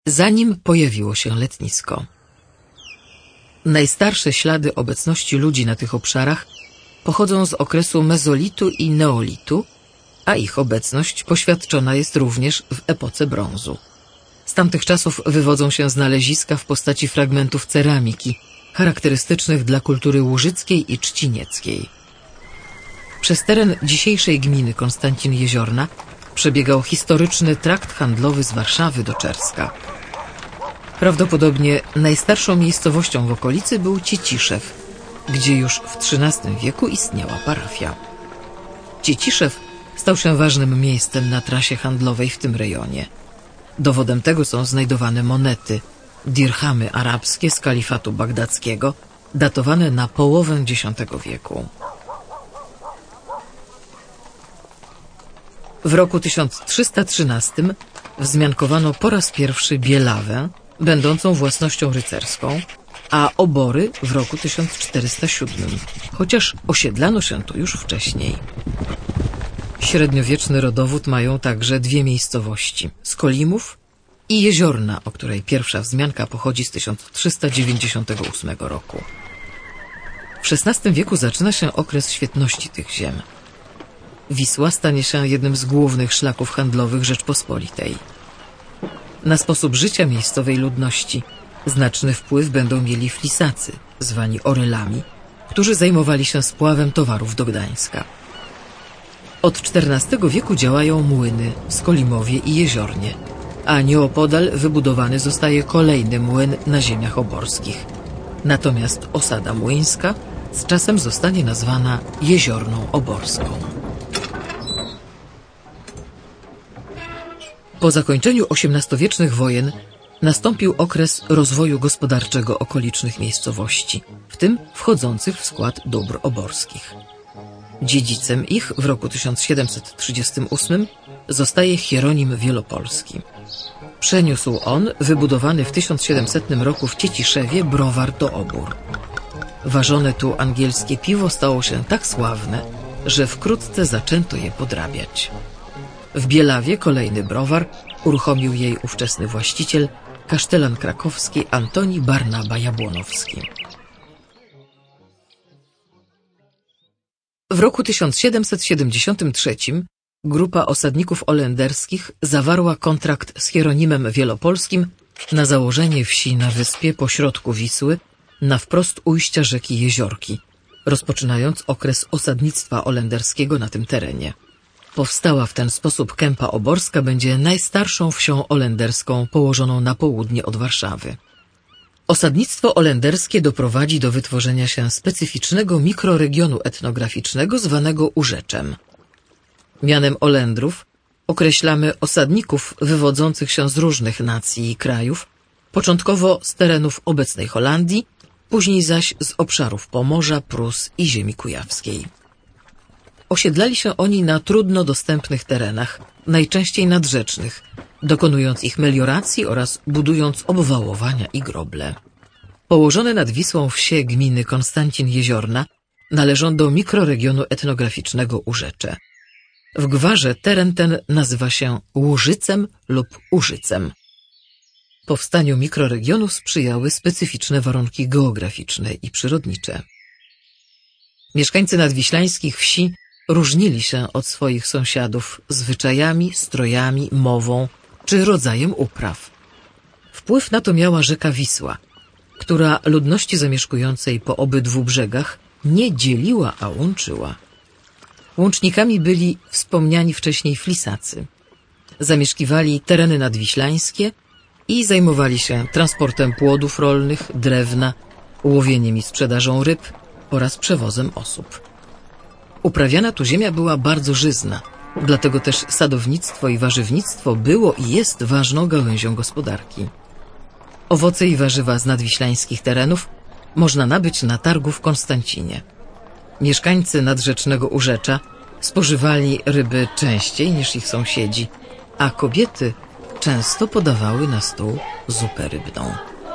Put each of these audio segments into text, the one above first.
zanim pojawiło się letnisko. Najstarsze ślady obecności ludzi na tych obszarach pochodzą z okresu mezolitu i neolitu, a ich obecność poświadczona jest również w epoce brązu. Z tamtych czasów wywodzą się znaleziska w postaci fragmentów ceramiki, charakterystycznych dla kultury łużyckiej i trzcinieckiej. Przez teren dzisiejszej gminy Konstancin-Jeziorna przebiegał historyczny trakt handlowy z Warszawy do Czerska. Prawdopodobnie najstarszą miejscowością w okolicy był Cieciszew, gdzie już w XIII wieku istniała parafia. Cieciszew stał się ważnym miejscem na trasie handlowej w tym rejonie. Dowodem tego są znajdowane monety, dirhamy arabskie z kalifatu bagdackiego, datowane na połowę X wieku. W roku 1313 wzmiankowano po raz pierwszy Bielawę, będącą własnością rycerską, a Obory w roku 1407, chociaż osiedlano się tu już wcześniej. Średniowieczny rodowód mają także dwie miejscowości – Skolimów i Jeziorna, o której pierwsza wzmianka pochodzi z 1398 roku. W XVI wieku zaczyna się okres świetności tych ziem. Wisła stanie się jednym z głównych szlaków handlowych Rzeczpospolitej. Na sposób życia miejscowej ludności znaczny wpływ będą mieli Flisacy, zwani Orelami, którzy zajmowali się spławem towarów do Gdańska. Od XIV wieku działają młyny w Skolimowie i Jeziornie, a nieopodal wybudowany zostaje kolejny młyn na ziemiach oborskich. Natomiast osada młyńska z czasem zostanie nazwana Jeziorną Oborską. Po zakończeniu XVIII-wiecznych wojen nastąpił okres rozwoju gospodarczego okolicznych miejscowości, w tym wchodzących w skład dóbr oborskich. Dziedzicem ich w roku 1738 zostaje Hieronim Wielopolski. Przeniósł on wybudowany w 1700 roku w Cieciszewie browar do Obór. Ważone tu angielskie piwo stało się tak sławne, że wkrótce zaczęto je podrabiać. W Bielawie kolejny browar uruchomił jej ówczesny właściciel, kasztelan krakowski Antoni Barnaba Jabłonowski. W roku 1773 grupa osadników holenderskich zawarła kontrakt z Hieronimem Wielopolskim na założenie wsi na wyspie pośrodku Wisły, na wprost ujścia rzeki Jeziorki, rozpoczynając okres osadnictwa holenderskiego na tym terenie. Powstała w ten sposób Kępa Oborska będzie najstarszą wsią holenderską położoną na południe od Warszawy. Osadnictwo holenderskie doprowadzi do wytworzenia się specyficznego mikroregionu etnograficznego zwanego Urzeczem. Mianem Holendrów określamy osadników wywodzących się z różnych nacji i krajów, początkowo z terenów obecnej Holandii, później zaś z obszarów Pomorza, Prus i ziemi kujawskiej. Osiedlali się oni na trudno dostępnych terenach, najczęściej nadrzecznych, dokonując ich melioracji oraz budując obwałowania i groble. Położone nad Wisłą wsie gminy Konstancin-Jeziorna należą do mikroregionu etnograficznego Urzecze. W gwarze teren ten nazywa się Łużycem lub Użycem. Powstaniu mikroregionu sprzyjały specyficzne warunki geograficzne i przyrodnicze. Mieszkańcy nadwiślańskich wsi różnili się od swoich sąsiadów zwyczajami, strojami, mową czy rodzajem upraw. Wpływ na to miała rzeka Wisła, która ludności zamieszkującej po obydwu brzegach nie dzieliła, a łączyła. Łącznikami byli wspomniani wcześniej Flisacy. Zamieszkiwali tereny nadwiślańskie i zajmowali się transportem płodów rolnych, drewna, łowieniem i sprzedażą ryb oraz przewozem osób. Uprawiana tu ziemia była bardzo żyzna, dlatego też sadownictwo i warzywnictwo było i jest ważną gałęzią gospodarki. Owoce i warzywa z nadwiślańskich terenów można nabyć na targu w Konstancinie. Mieszkańcy nadrzecznego Urzecza spożywali ryby częściej niż ich sąsiedzi, a kobiety często podawały na stół zupę rybną.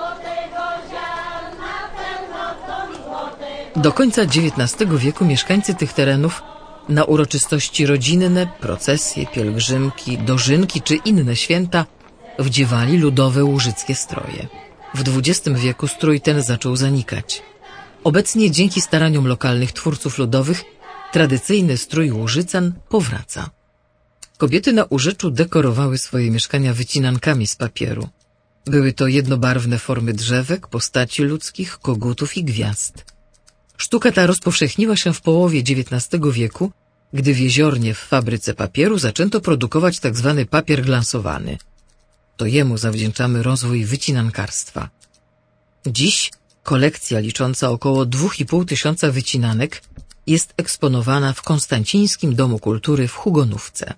Do końca XIX wieku mieszkańcy tych terenów na uroczystości rodzinne, procesje, pielgrzymki, dożynki czy inne święta wdziewali ludowe łużyckie stroje. W XX wieku strój ten zaczął zanikać. Obecnie dzięki staraniom lokalnych twórców ludowych tradycyjny strój łużycan powraca. Kobiety na Urzeczu dekorowały swoje mieszkania wycinankami z papieru. Były to jednobarwne formy drzewek, postaci ludzkich, kogutów i gwiazd. Sztuka ta rozpowszechniła się w połowie XIX wieku, gdy w Jeziornie w fabryce papieru zaczęto produkować tzw. papier glansowany. To jemu zawdzięczamy rozwój wycinankarstwa. Dziś kolekcja licząca około 2,5 tysiąca wycinanek jest eksponowana w Konstancińskim Domu Kultury w Hugonówce.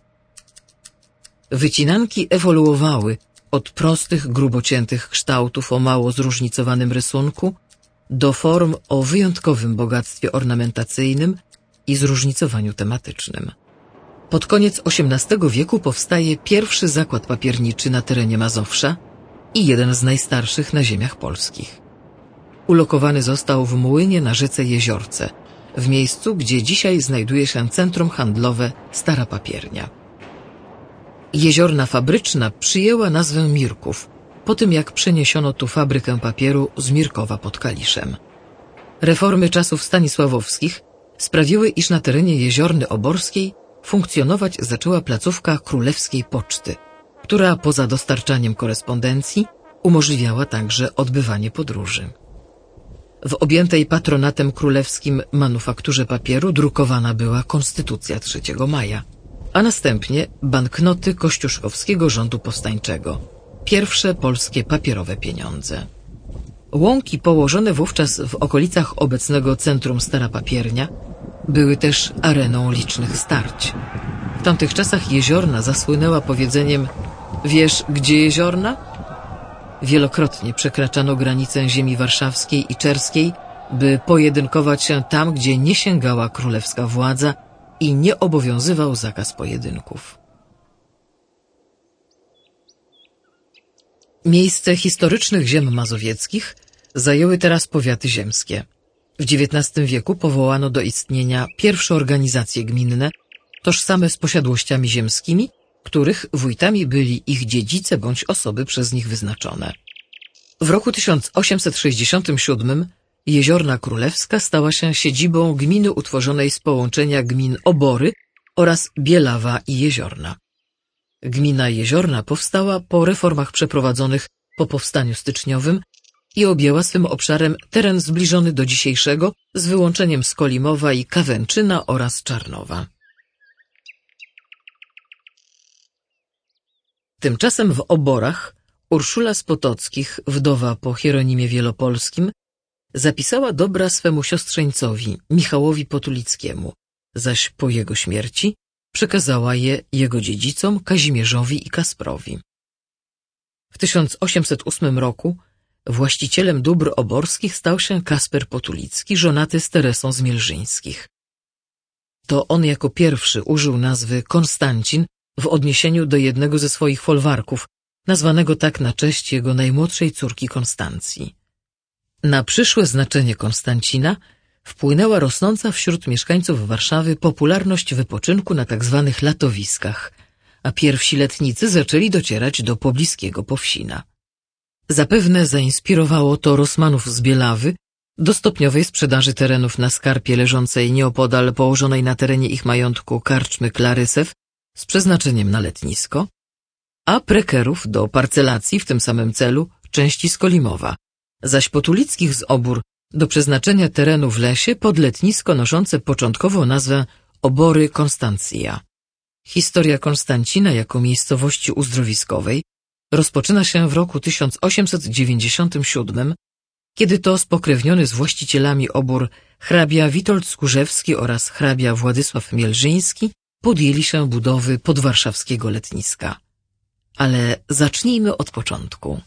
Wycinanki ewoluowały od prostych, grubo ciętych kształtów o mało zróżnicowanym rysunku do form o wyjątkowym bogactwie ornamentacyjnym i zróżnicowaniu tematycznym. Pod koniec XVIII wieku powstaje pierwszy zakład papierniczy na terenie Mazowsza i jeden z najstarszych na ziemiach polskich. Ulokowany został w młynie na rzece Jeziorce, w miejscu, gdzie dzisiaj znajduje się centrum handlowe Stara Papiernia. Jeziorna fabryczna przyjęła nazwę Mirków, po tym jak przeniesiono tu fabrykę papieru z Mirkowa pod Kaliszem. Reformy czasów stanisławowskich sprawiły, iż na terenie Jeziorny Oborskiej funkcjonować zaczęła placówka Królewskiej Poczty, która poza dostarczaniem korespondencji umożliwiała także odbywanie podróży. W objętej patronatem królewskim manufakturze papieru drukowana była Konstytucja 3 maja, a następnie banknoty kościuszkowskiego rządu powstańczego, pierwsze polskie papierowe pieniądze. Łąki położone wówczas w okolicach obecnego centrum Stara Papiernia były też areną licznych starć. W tamtych czasach Jeziorna zasłynęła powiedzeniem „Wiesz, gdzie Jeziorna?” Wielokrotnie przekraczano granicę ziemi warszawskiej i czerskiej, by pojedynkować się tam, gdzie nie sięgała królewska władza i nie obowiązywał zakaz pojedynków. Miejsce historycznych ziem mazowieckich zajęły teraz powiaty ziemskie. W XIX wieku powołano do istnienia pierwsze organizacje gminne, tożsame z posiadłościami ziemskimi, których wójtami byli ich dziedzice bądź osoby przez nich wyznaczone. W roku 1867 Jeziorna Królewska stała się siedzibą gminy utworzonej z połączenia gmin Obory oraz Bielawa i Jeziorna. Gmina Jeziorna powstała po reformach przeprowadzonych po powstaniu styczniowym i objęła swym obszarem teren zbliżony do dzisiejszego z wyłączeniem Skolimowa i Kawęczyna oraz Czarnowa. Tymczasem w Oborach Urszula z Potockich, wdowa po Hieronimie Wielopolskim, zapisała dobra swemu siostrzeńcowi Michałowi Potulickiemu, zaś po jego śmierci przekazała je jego dziedzicom Kazimierzowi i Kasprowi. W 1808 roku właścicielem dóbr oborskich stał się Kasper Potulicki, żonaty z Teresą z Mielżyńskich. To on jako pierwszy użył nazwy Konstancin w odniesieniu do jednego ze swoich folwarków, nazwanego tak na cześć jego najmłodszej córki Konstancji. Na przyszłe znaczenie Konstancina wpłynęła rosnąca wśród mieszkańców Warszawy popularność wypoczynku na tzw. latowiskach, a pierwsi letnicy zaczęli docierać do pobliskiego Powsina. Zapewne zainspirowało to Rosmanów z Bielawy do stopniowej sprzedaży terenów na skarpie leżącej nieopodal położonej na terenie ich majątku karczmy Klarysew z przeznaczeniem na letnisko, a prekerów do parcelacji w tym samym celu części Skolimowa, zaś Potulickich z Obór do przeznaczenia terenu w lesie pod letnisko noszące początkowo nazwę Obory Konstancja. Historia Konstancina jako miejscowości uzdrowiskowej rozpoczyna się w roku 1897, kiedy to spokrewniony z właścicielami Obór hrabia Witold Skórzewski oraz hrabia Władysław Mielżyński podjęli się budowy podwarszawskiego letniska. Ale zacznijmy od początku.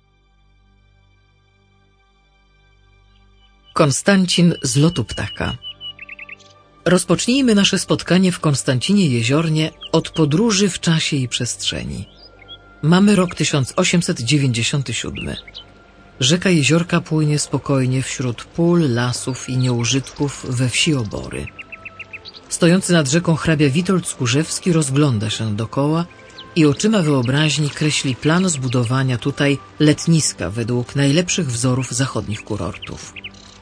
Konstancin z lotu ptaka. Rozpocznijmy nasze spotkanie w Konstancinie Jeziornie od podróży w czasie i przestrzeni. Mamy rok 1897. Rzeka Jeziorka płynie spokojnie wśród pól, lasów i nieużytków we wsi Obory. Stojący nad rzeką hrabia Witold Skórzewski rozgląda się dokoła i oczyma wyobraźni kreśli plan zbudowania tutaj letniska według najlepszych wzorów zachodnich kurortów.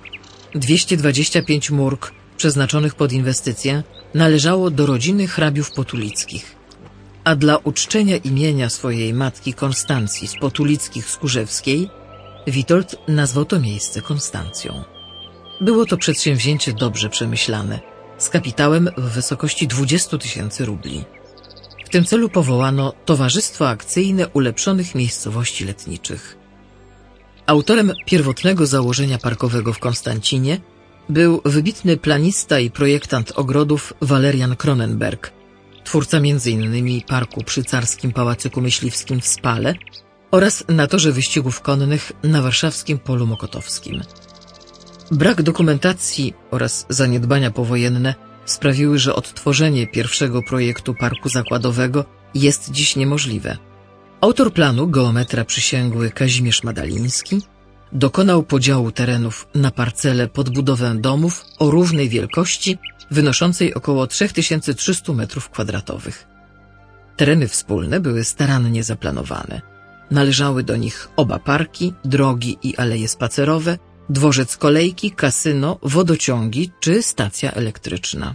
225 mórg przeznaczonych pod inwestycję należało do rodziny hrabiów potulickich, a dla uczczenia imienia swojej matki Konstancji z Potulickich-Skórzewskiej Witold nazwał to miejsce Konstancją. Było to przedsięwzięcie dobrze przemyślane, z kapitałem w wysokości 20 000 rubli. W tym celu powołano Towarzystwo Akcyjne Ulepszonych Miejscowości Letniczych. Autorem pierwotnego założenia parkowego w Konstancinie był wybitny planista i projektant ogrodów Walerian Cronenberg, twórca m.in. parku przy Carskim Pałacyku Myśliwskim w Spale oraz na torze wyścigów konnych na warszawskim Polu Mokotowskim. Brak dokumentacji oraz zaniedbania powojenne sprawiły, że odtworzenie pierwszego projektu parku zakładowego jest dziś niemożliwe. Autor planu, geometra przysięgły Kazimierz Madaliński, dokonał podziału terenów na parcele pod budowę domów o równej wielkości, wynoszącej około 3300 m2. Tereny wspólne były starannie zaplanowane. Należały do nich oba parki, drogi i aleje spacerowe, dworzec kolejki, kasyno, wodociągi czy stacja elektryczna.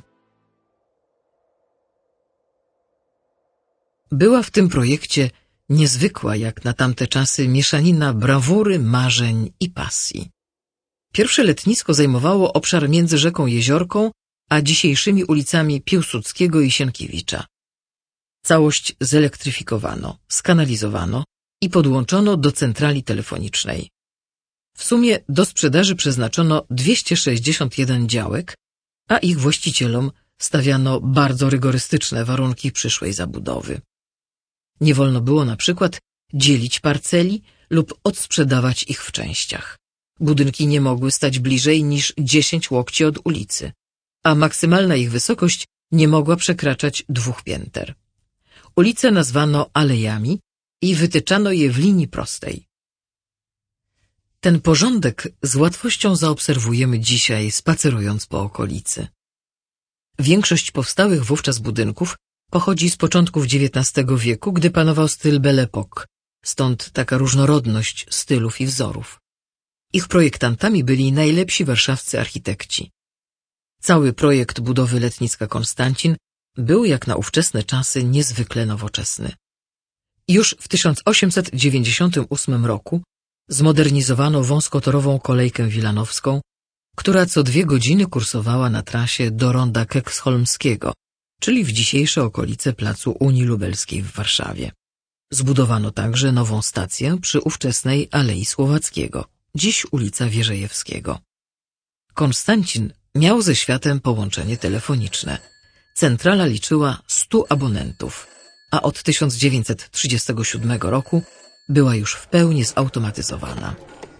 Była w tym projekcie niezwykła jak na tamte czasy mieszanina brawury, marzeń i pasji. Pierwsze letnisko zajmowało obszar między rzeką Jeziorką a dzisiejszymi ulicami Piłsudskiego i Sienkiewicza. Całość zelektryfikowano, skanalizowano i podłączono do centrali telefonicznej. W sumie do sprzedaży przeznaczono 261 działek, a ich właścicielom stawiano bardzo rygorystyczne warunki przyszłej zabudowy. Nie wolno było na przykład dzielić parceli lub odsprzedawać ich w częściach. Budynki nie mogły stać bliżej niż 10 łokci od ulicy, a maksymalna ich wysokość nie mogła przekraczać 2 pięter. Ulice nazwano alejami i wytyczano je w linii prostej. Ten porządek z łatwością zaobserwujemy dzisiaj, spacerując po okolicy. Większość powstałych wówczas budynków pochodzi z początków XIX wieku, gdy panował styl Belle Époque, stąd taka różnorodność stylów i wzorów. Ich projektantami byli najlepsi warszawscy architekci. Cały projekt budowy letniska Konstancin był jak na ówczesne czasy niezwykle nowoczesny. Już w 1898 roku zmodernizowano wąskotorową kolejkę wilanowską, która co 2 godziny kursowała na trasie do ronda Keksholmskiego, czyli w dzisiejsze okolice placu Unii Lubelskiej w Warszawie. Zbudowano także nową stację przy ówczesnej Alei Słowackiego, dziś ulica Wierzejewskiego. Konstancin miał ze światem połączenie telefoniczne. Centrala liczyła 100 abonentów, a od 1937 roku była już w pełni zautomatyzowana.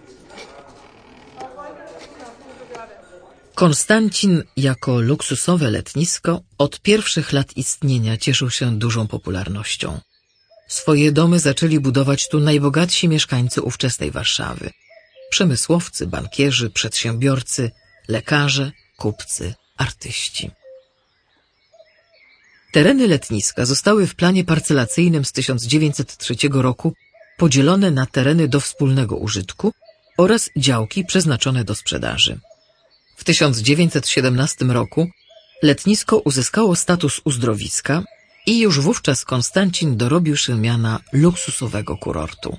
Konstancin jako luksusowe letnisko od pierwszych lat istnienia cieszył się dużą popularnością. Swoje domy zaczęli budować tu najbogatsi mieszkańcy ówczesnej Warszawy. Przemysłowcy, bankierzy, przedsiębiorcy, lekarze, kupcy, artyści. Tereny letniska zostały w planie parcelacyjnym z 1903 roku podzielone na tereny do wspólnego użytku oraz działki przeznaczone do sprzedaży. W 1917 roku letnisko uzyskało status uzdrowiska i już wówczas Konstancin dorobił się miana luksusowego kurortu.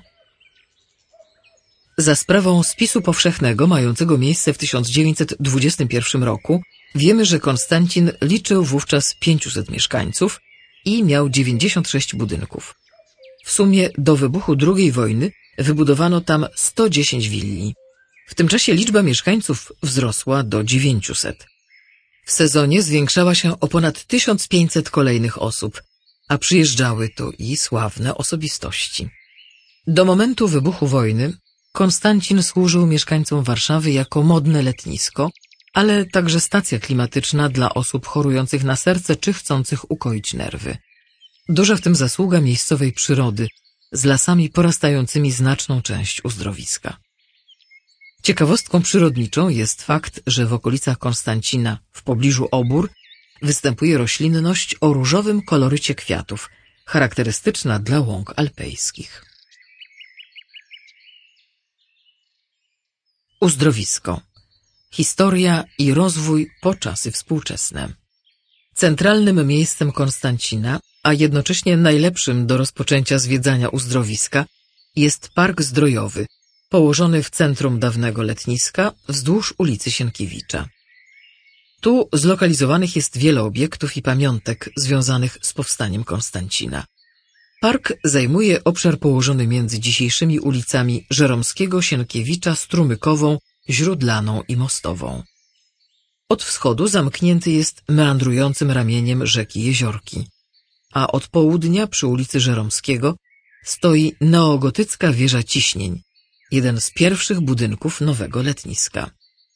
Za sprawą spisu powszechnego mającego miejsce w 1921 roku wiemy, że Konstancin liczył wówczas 500 mieszkańców i miał 96 budynków. W sumie do wybuchu II wojny wybudowano tam 110 willi. W tym czasie liczba mieszkańców wzrosła do 900. W sezonie zwiększała się o ponad 1500 kolejnych osób, a przyjeżdżały tu i sławne osobistości. Do momentu wybuchu wojny Konstancin służył mieszkańcom Warszawy jako modne letnisko, ale także stacja klimatyczna dla osób chorujących na serce czy chcących ukoić nerwy. Duża w tym zasługa miejscowej przyrody, z lasami porastającymi znaczną część uzdrowiska. Ciekawostką przyrodniczą jest fakt, że w okolicach Konstancina, w pobliżu Obór, występuje roślinność o różowym kolorycie kwiatów, charakterystyczna dla łąk alpejskich. Uzdrowisko. Historia i rozwój po czasy współczesne. Centralnym miejscem Konstancina, a jednocześnie najlepszym do rozpoczęcia zwiedzania uzdrowiska, jest Park Zdrojowy, położony w centrum dawnego letniska wzdłuż ulicy Sienkiewicza. Tu zlokalizowanych jest wiele obiektów i pamiątek związanych z powstaniem Konstancina. Park zajmuje obszar położony między dzisiejszymi ulicami Żeromskiego, Sienkiewicza, Strumykową, Źródlaną i Mostową. Od wschodu zamknięty jest meandrującym ramieniem rzeki Jeziorki, a od południa przy ulicy Żeromskiego stoi neogotycka wieża Ciśnień, jeden z pierwszych budynków nowego letniska.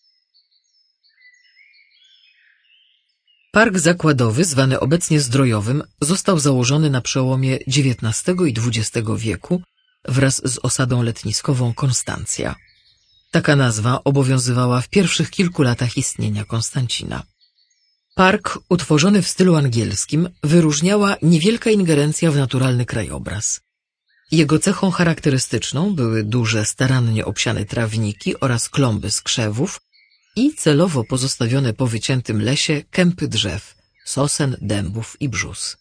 Park zakładowy, zwany obecnie Zdrojowym, został założony na przełomie XIX i XX wieku wraz z osadą letniskową Konstancja. Taka nazwa obowiązywała w pierwszych kilku latach istnienia Konstancina. Park, utworzony w stylu angielskim, wyróżniała niewielka ingerencja w naturalny krajobraz. Jego cechą charakterystyczną były duże, starannie obsiane trawniki oraz klomby z krzewów i celowo pozostawione po wyciętym lesie kępy drzew, sosen, dębów i brzóz.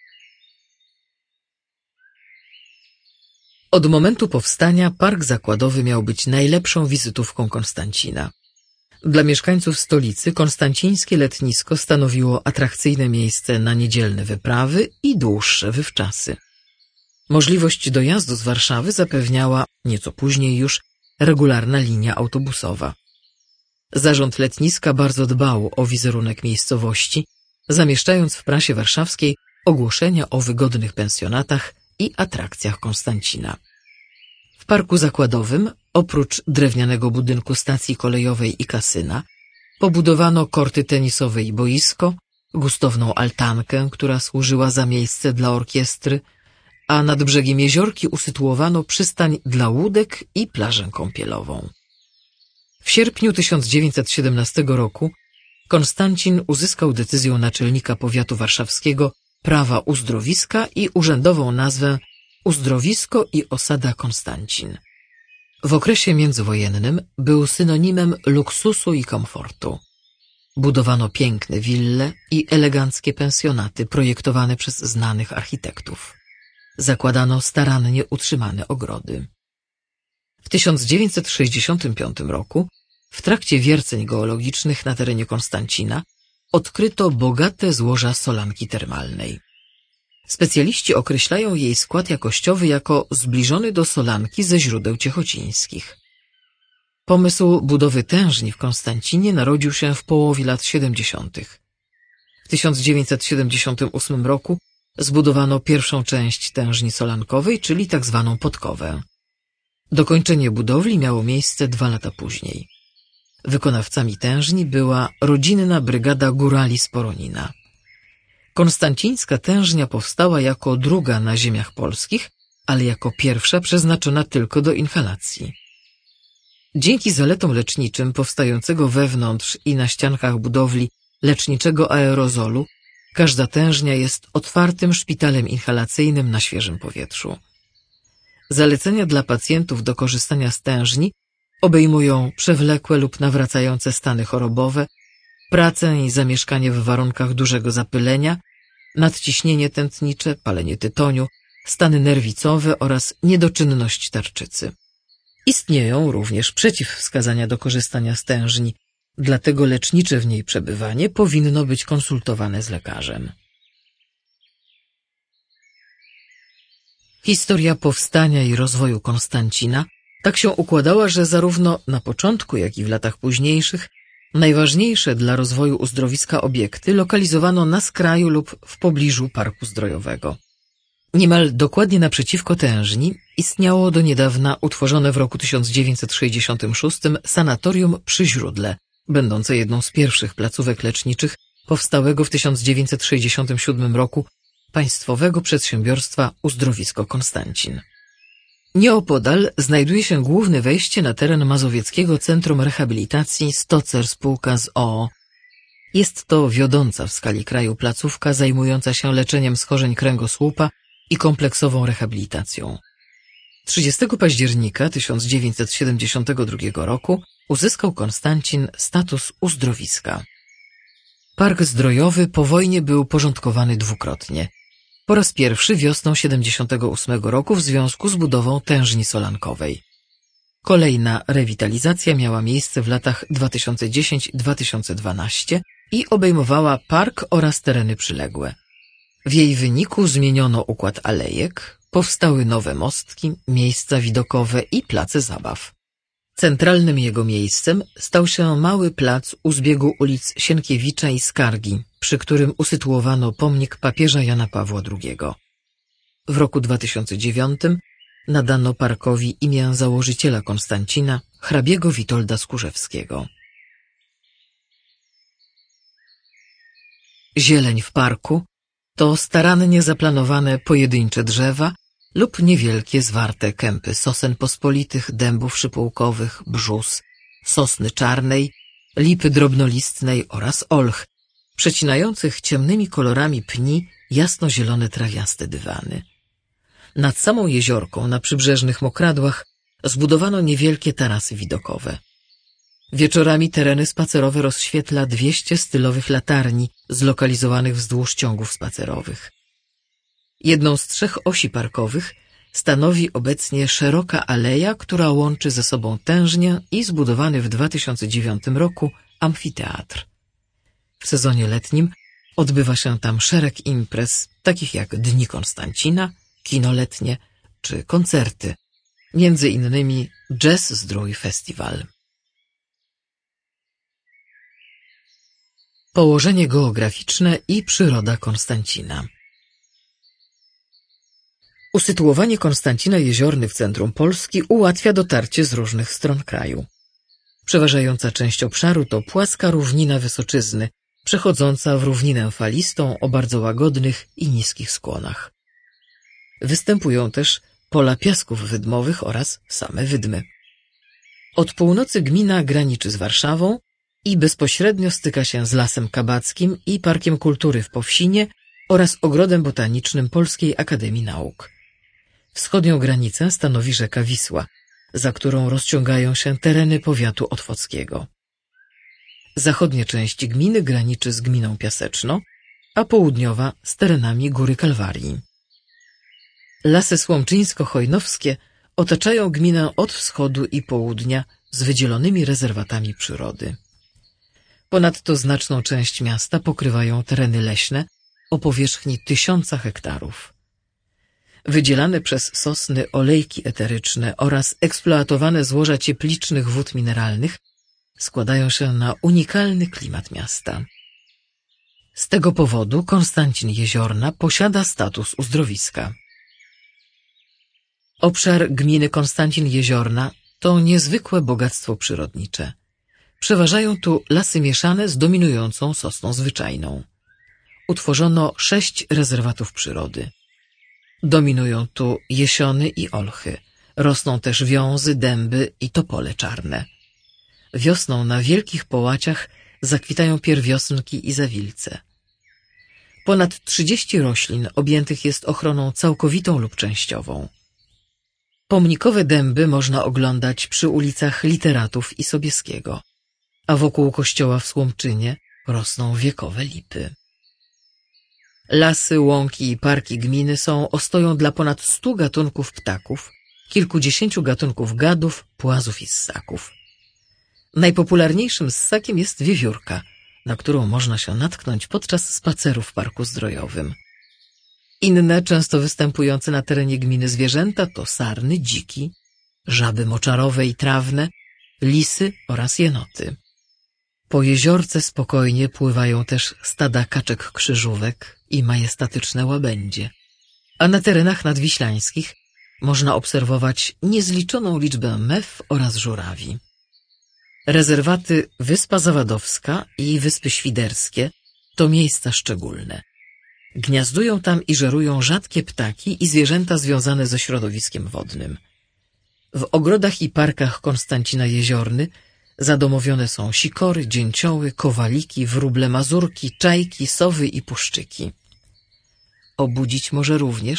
Od momentu powstania park zakładowy miał być najlepszą wizytówką Konstancina. Dla mieszkańców stolicy konstancińskie letnisko stanowiło atrakcyjne miejsce na niedzielne wyprawy i dłuższe wywczasy. Możliwość dojazdu z Warszawy zapewniała, nieco później już, regularna linia autobusowa. Zarząd letniska bardzo dbał o wizerunek miejscowości, zamieszczając w prasie warszawskiej ogłoszenia o wygodnych pensjonatach i atrakcjach Konstancina. W parku zakładowym, oprócz drewnianego budynku stacji kolejowej i kasyna, pobudowano korty tenisowe i boisko, gustowną altankę, która służyła za miejsce dla orkiestry, a nad brzegiem jeziorki usytuowano przystań dla łódek i plażę kąpielową. W sierpniu 1917 roku Konstancin uzyskał decyzją naczelnika powiatu warszawskiego prawa uzdrowiska i urzędową nazwę Uzdrowisko i osada Konstancin. W okresie międzywojennym był synonimem luksusu i komfortu. Budowano piękne wille i eleganckie pensjonaty projektowane przez znanych architektów. Zakładano starannie utrzymane ogrody. W 1965 roku, w trakcie wierceń geologicznych na terenie Konstancina, odkryto bogate złoża solanki termalnej. Specjaliści określają jej skład jakościowy jako zbliżony do solanki ze źródeł ciechocińskich. Pomysł budowy tężni w Konstancinie narodził się w połowie lat 70. W 1978 roku zbudowano pierwszą część tężni solankowej, czyli tzw. podkowę. Dokończenie budowli miało miejsce 2 lata później. Wykonawcami tężni była rodzinna brygada górali z Poronina. Konstancińska tężnia powstała jako druga na ziemiach polskich, ale jako pierwsza przeznaczona tylko do inhalacji. Dzięki zaletom leczniczym powstającego wewnątrz i na ściankach budowli leczniczego aerozolu, każda tężnia jest otwartym szpitalem inhalacyjnym na świeżym powietrzu. Zalecenia dla pacjentów do korzystania z tężni obejmują przewlekłe lub nawracające stany chorobowe, pracę i zamieszkanie w warunkach dużego zapylenia, nadciśnienie tętnicze, palenie tytoniu, stany nerwicowe oraz niedoczynność tarczycy. Istnieją również przeciwwskazania do korzystania z tężni, dlatego lecznicze w niej przebywanie powinno być konsultowane z lekarzem. Historia powstania i rozwoju Konstancina tak się układała, że zarówno na początku, jak i w latach późniejszych najważniejsze dla rozwoju uzdrowiska obiekty lokalizowano na skraju lub w pobliżu Parku Zdrojowego. Niemal dokładnie naprzeciwko tężni istniało do niedawna utworzone w roku 1966 sanatorium przy Źródle, będące jedną z pierwszych placówek leczniczych powstałego w 1967 roku Państwowego Przedsiębiorstwa Uzdrowisko Konstancin. Nieopodal znajduje się główne wejście na teren Mazowieckiego Centrum Rehabilitacji Stocer spółka z o.o. Jest to wiodąca w skali kraju placówka zajmująca się leczeniem schorzeń kręgosłupa i kompleksową rehabilitacją. 30 października 1972 roku uzyskał Konstancin status uzdrowiska. Park zdrojowy po wojnie był porządkowany dwukrotnie. Po raz pierwszy wiosną 1978 roku w związku z budową tężni solankowej. Kolejna rewitalizacja miała miejsce w latach 2010-2012 i obejmowała park oraz tereny przyległe. W jej wyniku zmieniono układ alejek, powstały nowe mostki, miejsca widokowe i place zabaw. Centralnym jego miejscem stał się mały plac u zbiegu ulic Sienkiewicza i Skargi, przy którym usytuowano pomnik papieża Jana Pawła II. W roku 2009 nadano parkowi imię założyciela Konstancina, hrabiego Witolda Skórzewskiego. Zieleń w parku to starannie zaplanowane pojedyncze drzewa lub niewielkie zwarte kępy sosen pospolitych, dębów szypułkowych, brzóz, sosny czarnej, lipy drobnolistnej oraz olch, przecinających ciemnymi kolorami pni jasnozielone trawiaste dywany. Nad samą jeziorką na przybrzeżnych mokradłach zbudowano niewielkie tarasy widokowe. Wieczorami tereny spacerowe rozświetla 200 stylowych latarni zlokalizowanych wzdłuż ciągów spacerowych. Jedną z 3 osi parkowych stanowi obecnie szeroka aleja, która łączy ze sobą tężnię i zbudowany w 2009 roku amfiteatr. W sezonie letnim odbywa się tam szereg imprez, takich jak Dni Konstancina, kino letnie czy koncerty, między innymi Jazz Zdrój Festiwal. Położenie geograficzne i przyroda Konstancina. Usytuowanie Konstancina Jeziorny w centrum Polski ułatwia dotarcie z różnych stron kraju. Przeważająca część obszaru to płaska równina Wysoczyzny, przechodząca w równinę falistą o bardzo łagodnych i niskich skłonach. Występują też pola piasków wydmowych oraz same wydmy. Od północy gmina graniczy z Warszawą i bezpośrednio styka się z Lasem Kabackim i Parkiem Kultury w Powsinie oraz Ogrodem Botanicznym Polskiej Akademii Nauk. Wschodnią granicę stanowi rzeka Wisła, za którą rozciągają się tereny powiatu otwockiego. Zachodnia część gminy graniczy z gminą Piaseczno, a południowa z terenami Góry Kalwarii. Lasy słomczyńsko-chojnowskie otaczają gminę od wschodu i południa z wydzielonymi rezerwatami przyrody. Ponadto znaczną część miasta pokrywają tereny leśne o powierzchni 1000 hektarów. Wydzielane przez sosny olejki eteryczne oraz eksploatowane złoża cieplicznych wód mineralnych składają się na unikalny klimat miasta. Z tego powodu Konstancin Jeziorna posiada status uzdrowiska. Obszar gminy Konstancin Jeziorna to niezwykłe bogactwo przyrodnicze. Przeważają tu lasy mieszane z dominującą sosną zwyczajną. Utworzono 6 rezerwatów przyrody. Dominują tu jesiony i olchy. Rosną też wiązy, dęby i topole czarne. Wiosną na wielkich połaciach zakwitają pierwiosnki i zawilce. Ponad 30 roślin objętych jest ochroną całkowitą lub częściową. Pomnikowe dęby można oglądać przy ulicach Literatów i Sobieskiego, a wokół kościoła w Słomczynie rosną wiekowe lipy. Lasy, łąki i parki gminy są ostoją dla ponad 100 gatunków ptaków, kilkudziesięciu gatunków gadów, płazów i ssaków. Najpopularniejszym ssakiem jest wiewiórka, na którą można się natknąć podczas spaceru w parku zdrojowym. Inne, często występujące na terenie gminy zwierzęta to sarny, dziki, żaby moczarowe i trawne, lisy oraz jenoty. Po jeziorce spokojnie pływają też stada kaczek krzyżówek i majestatyczne łabędzie, a na terenach nadwiślańskich można obserwować niezliczoną liczbę mew oraz żurawi. Rezerwaty Wyspa Zawadowska i Wyspy Świderskie to miejsca szczególne. Gniazdują tam i żerują rzadkie ptaki i zwierzęta związane ze środowiskiem wodnym. W ogrodach i parkach Konstancina Jeziorny zadomowione są sikory, dzięcioły, kowaliki, wróble mazurki, czajki, sowy i puszczyki. Obudzić może również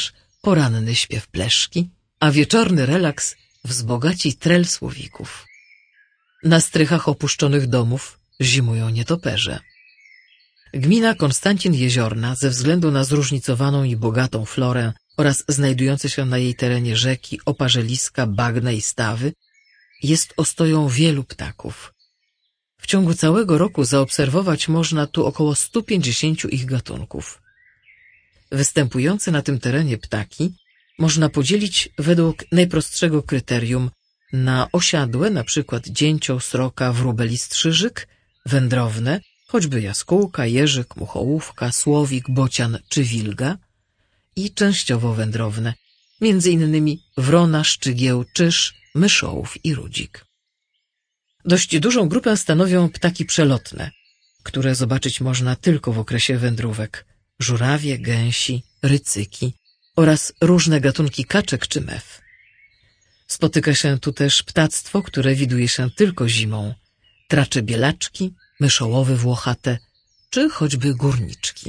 poranny śpiew pleszki, a wieczorny relaks wzbogaci trel słowików. Na strychach opuszczonych domów zimują nietoperze. Gmina Konstancin-Jeziorna ze względu na zróżnicowaną i bogatą florę oraz znajdujące się na jej terenie rzeki, oparzeliska, bagna i stawy jest ostoją wielu ptaków. W ciągu całego roku zaobserwować można tu około 150 ich gatunków. Występujące na tym terenie ptaki można podzielić według najprostszego kryterium na osiadłe, np. dzięcioł, sroka, wróbel i strzyżyk, wędrowne, choćby jaskółka, jeżyk, muchołówka, słowik, bocian czy wilga, i częściowo wędrowne, między innymi wrona, szczygieł, czyż, myszołów i rudzik. Dość dużą grupę stanowią ptaki przelotne, które zobaczyć można tylko w okresie wędrówek: żurawie, gęsi, rycyki oraz różne gatunki kaczek czy mew. Spotyka się tu też ptactwo, które widuje się tylko zimą: tracze bielaczki, myszołowy włochate czy choćby górniczki.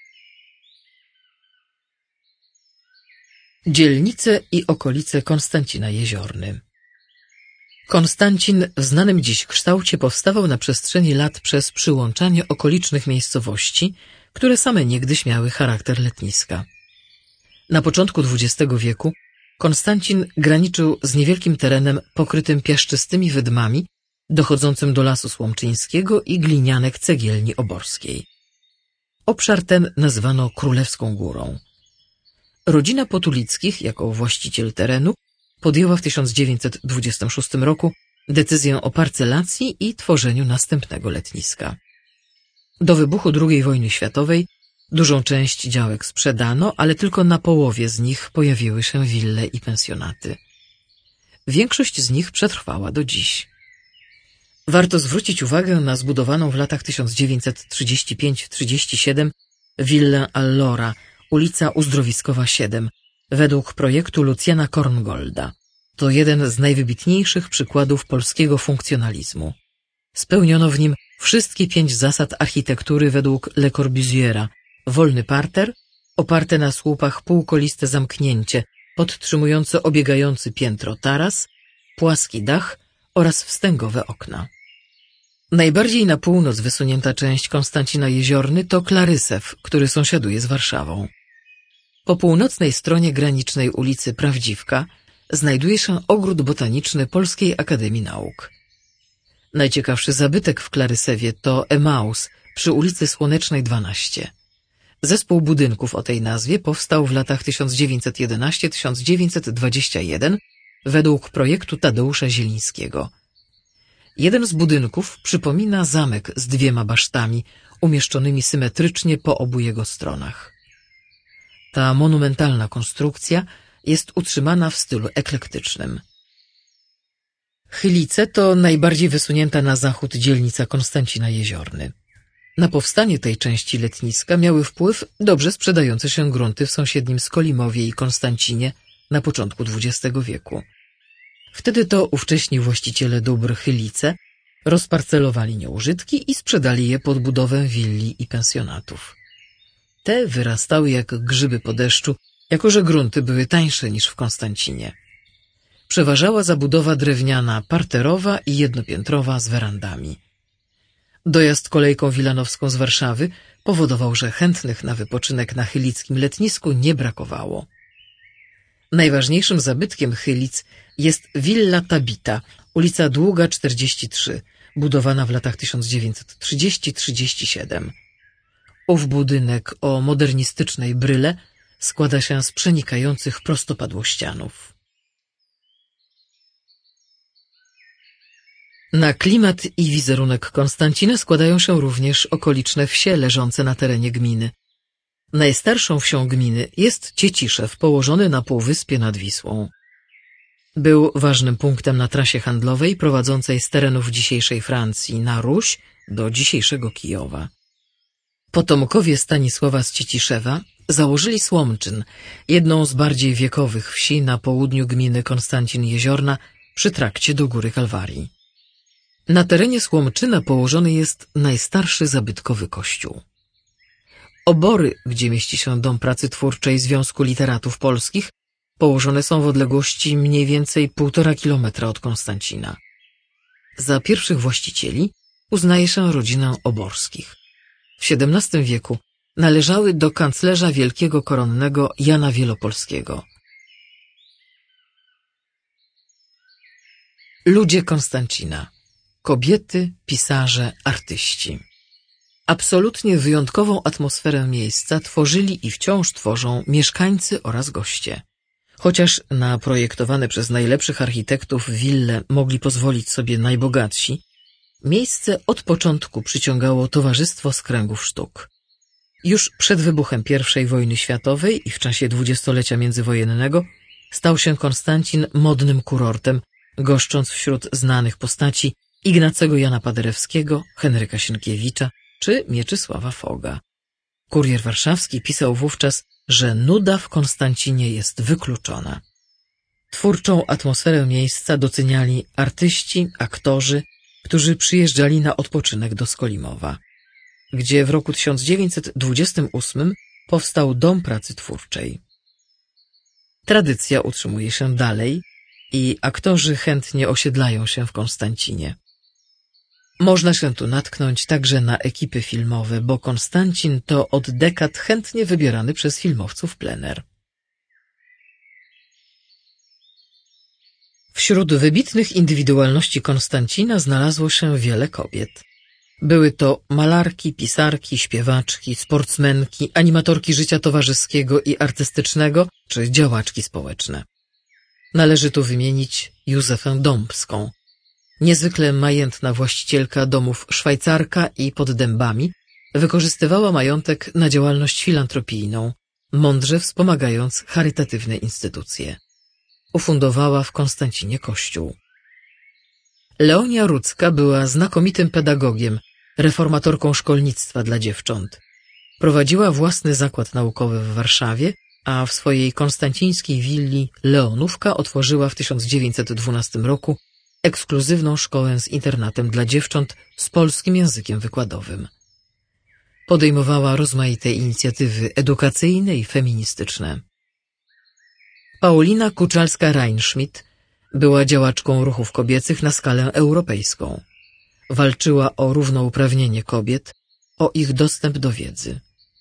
Dzielnice i okolice Konstancina Jeziorny. Konstancin w znanym dziś kształcie powstawał na przestrzeni lat przez przyłączanie okolicznych miejscowości, które same niegdyś miały charakter letniska. Na początku XX wieku Konstancin graniczył z niewielkim terenem pokrytym piaszczystymi wydmami, dochodzącym do Lasu Słomczyńskiego i glinianek cegielni oborskiej. Obszar ten nazwano Królewską Górą. Rodzina Potulickich, jako właściciel terenu, podjęła w 1926 roku decyzję o parcelacji i tworzeniu następnego letniska. Do wybuchu II wojny światowej dużą część działek sprzedano, ale tylko na połowie z nich pojawiły się wille i pensjonaty. Większość z nich przetrwała do dziś. Warto zwrócić uwagę na zbudowaną w latach 1935–37 willę Allora, ulica Uzdrowiskowa 7, według projektu Lucjana Korngolda. To jeden z najwybitniejszych przykładów polskiego funkcjonalizmu. Spełniono w nim wszystkie 5 zasad architektury według Le Corbusiera: wolny parter, oparte na słupach półkoliste zamknięcie, podtrzymujące obiegający piętro taras, płaski dach oraz wstęgowe okna. Najbardziej na północ wysunięta część Konstancina Jeziorny to Klarysew, który sąsiaduje z Warszawą. Po północnej stronie granicznej ulicy Prawdziwka znajduje się ogród botaniczny Polskiej Akademii Nauk. Najciekawszy zabytek w Klarysewie to Emaus przy ulicy Słonecznej 12. Zespół budynków o tej nazwie powstał w latach 1911–1921 według projektu Tadeusza Zielińskiego. Jeden z budynków przypomina zamek z 2 basztami umieszczonymi symetrycznie po obu jego stronach. Ta monumentalna konstrukcja jest utrzymana w stylu eklektycznym. Chylice to najbardziej wysunięta na zachód dzielnica Konstancina Jeziorny. Na powstanie tej części letniska miały wpływ dobrze sprzedające się grunty w sąsiednim Skolimowie i Konstancinie na początku XX wieku. Wtedy to ówcześni właściciele dóbr Chylice rozparcelowali nieużytki i sprzedali je pod budowę willi i pensjonatów. Te wyrastały jak grzyby po deszczu, jako że grunty były tańsze niż w Konstancinie. Przeważała zabudowa drewniana parterowa i jednopiętrowa z werandami. Dojazd kolejką wilanowską z Warszawy powodował, że chętnych na wypoczynek na chylickim letnisku nie brakowało. Najważniejszym zabytkiem Chylic jest Villa Tabita, ulica Długa 43, budowana w latach 1930–37. Ów budynek o modernistycznej bryle składa się z przenikających prostopadłościanów. Na klimat i wizerunek Konstancina składają się również okoliczne wsie leżące na terenie gminy. Najstarszą wsią gminy jest Cieciszew, położony na półwyspie nad Wisłą. Był ważnym punktem na trasie handlowej prowadzącej z terenów dzisiejszej Francji na Ruś do dzisiejszego Kijowa. Potomkowie Stanisława z Cieciszewa założyli Słomczyn, jedną z bardziej wiekowych wsi na południu gminy Konstancin-Jeziorna przy trakcie do Góry Kalwarii. Na terenie Słomczyna położony jest najstarszy zabytkowy kościół. Obory, gdzie mieści się Dom Pracy Twórczej Związku Literatów Polskich, położone są w odległości mniej więcej 1,5 kilometra od Konstancina. Za pierwszych właścicieli uznaje się rodzinę Oborskich. W XVII wieku należały do kanclerza wielkiego koronnego Jana Wielopolskiego. Ludzie Konstancina. Kobiety, pisarze, artyści. Absolutnie wyjątkową atmosferę miejsca tworzyli i wciąż tworzą mieszkańcy oraz goście. Chociaż na projektowane przez najlepszych architektów wille mogli pozwolić sobie najbogatsi, miejsce od początku przyciągało towarzystwo z kręgów sztuk. Już przed wybuchem I wojny światowej i w czasie dwudziestolecia międzywojennego stał się Konstancin modnym kurortem, goszcząc wśród znanych postaci Ignacego Jana Paderewskiego, Henryka Sienkiewicza czy Mieczysława Foga. Kurier Warszawski pisał wówczas, że nuda w Konstancinie jest wykluczona. Twórczą atmosferę miejsca doceniali artyści, aktorzy, którzy przyjeżdżali na odpoczynek do Skolimowa, gdzie w roku 1928 powstał Dom Pracy Twórczej. Tradycja utrzymuje się dalej i aktorzy chętnie osiedlają się w Konstancinie. Można się tu natknąć także na ekipy filmowe, bo Konstancin to od dekad chętnie wybierany przez filmowców plener. Wśród wybitnych indywidualności Konstancina znalazło się wiele kobiet. Były to malarki, pisarki, śpiewaczki, sportsmenki, animatorki życia towarzyskiego i artystycznego czy działaczki społeczne. Należy tu wymienić Józefę Dąbską, niezwykle majętna właścicielka domów Szwajcarka i pod Dębami, wykorzystywała majątek na działalność filantropijną, mądrze wspomagając charytatywne instytucje. Ufundowała w Konstancinie kościół. Leonia Rudzka była znakomitym pedagogiem, reformatorką szkolnictwa dla dziewcząt. Prowadziła własny zakład naukowy w Warszawie, a w swojej konstancińskiej willi Leonówka otworzyła w 1912 roku ekskluzywną szkołę z internatem dla dziewcząt z polskim językiem wykładowym. Podejmowała rozmaite inicjatywy edukacyjne i feministyczne. Paulina Kuczalska-Reinschmidt była działaczką ruchów kobiecych na skalę europejską. Walczyła o równouprawnienie kobiet, o ich dostęp do wiedzy.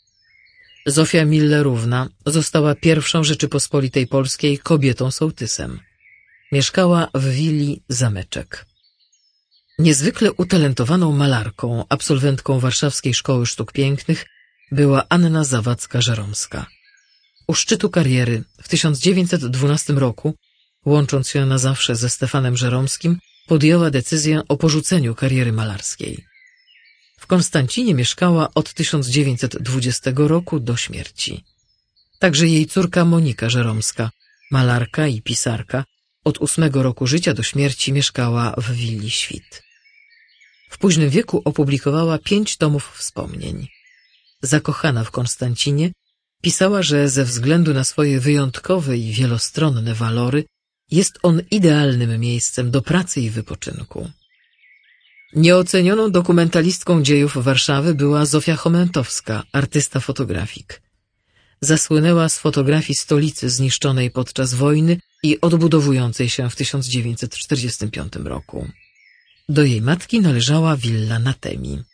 Zofia Millerówna została pierwszą Rzeczypospolitej Polskiej kobietą sołtysem. Mieszkała w willi Zameczek. Niezwykle utalentowaną malarką, absolwentką Warszawskiej Szkoły Sztuk Pięknych była Anna Zawadzka-Żeromska. U szczytu kariery w 1912 roku, łącząc się na zawsze ze Stefanem Żeromskim, podjęła decyzję o porzuceniu kariery malarskiej. W Konstancinie mieszkała od 1920 roku do śmierci. Także jej córka Monika Żeromska, malarka i pisarka, od 8 roku życia do śmierci mieszkała w willi Świt. W późnym wieku opublikowała 5 tomów wspomnień. Zakochana w Konstancinie, pisała, że ze względu na swoje wyjątkowe i wielostronne walory jest on idealnym miejscem do pracy i wypoczynku. Nieocenioną dokumentalistką dziejów Warszawy była Zofia Chomentowska, artysta fotografik. Zasłynęła z fotografii stolicy zniszczonej podczas wojny i odbudowującej się w 1945 roku. Do jej matki należała willa na Temi.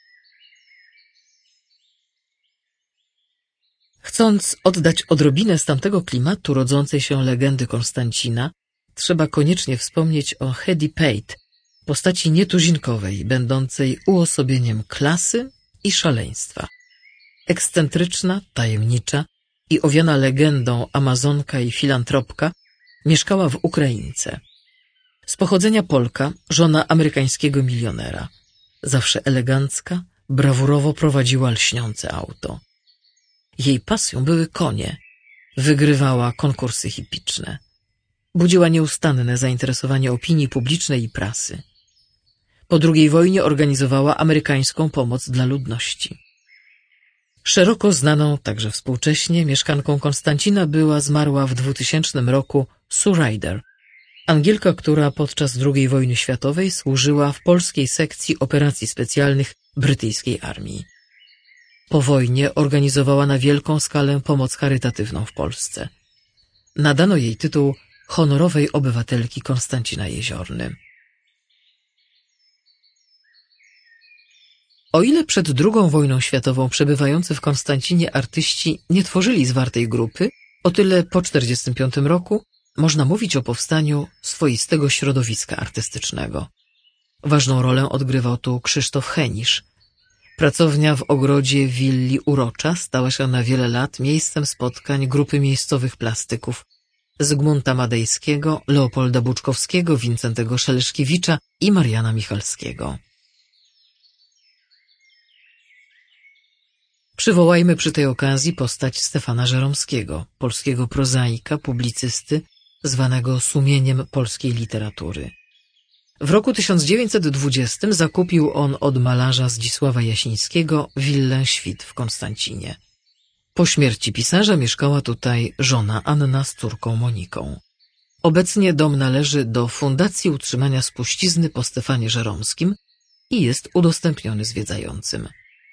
Chcąc oddać odrobinę z tamtego klimatu rodzącej się legendy Konstancina, trzeba koniecznie wspomnieć o Hedy Pate, postaci nietuzinkowej, będącej uosobieniem klasy i szaleństwa. Ekscentryczna, tajemnicza i owiana legendą amazonka i filantropka mieszkała w Ukraińce. Z pochodzenia Polka, żona amerykańskiego milionera. Zawsze elegancka, brawurowo prowadziła lśniące auto. Jej pasją były konie. Wygrywała konkursy hippiczne. Budziła nieustanne zainteresowanie opinii publicznej i prasy. Po II wojnie organizowała amerykańską pomoc dla ludności. Szeroko znaną, także współcześnie, mieszkanką Konstancina była zmarła w 2000 roku Sue Ryder, Angielka, która podczas II wojny światowej służyła w polskiej sekcji operacji specjalnych brytyjskiej armii. Po wojnie organizowała na wielką skalę pomoc charytatywną w Polsce. Nadano jej tytuł honorowej obywatelki Konstancina Jeziorny. O ile przed II wojną światową przebywający w Konstancinie artyści nie tworzyli zwartej grupy, o tyle po 1945 roku można mówić o powstaniu swoistego środowiska artystycznego. Ważną rolę odgrywał tu Krzysztof Henisz. Pracownia w ogrodzie willi Urocza stała się na wiele lat miejscem spotkań grupy miejscowych plastyków Zygmunta Madejskiego, Leopolda Buczkowskiego, Wincentego Szeleszkiewicza i Mariana Michalskiego. Przywołajmy przy tej okazji postać Stefana Żeromskiego, polskiego prozaika, publicysty, zwanego sumieniem polskiej literatury. W roku 1920 zakupił on od malarza Zdzisława Jasińskiego willę Świt w Konstancinie. Po śmierci pisarza mieszkała tutaj żona Anna z córką Moniką. Obecnie dom należy do Fundacji Utrzymania Spuścizny po Stefanie Żeromskim i jest udostępniony zwiedzającym.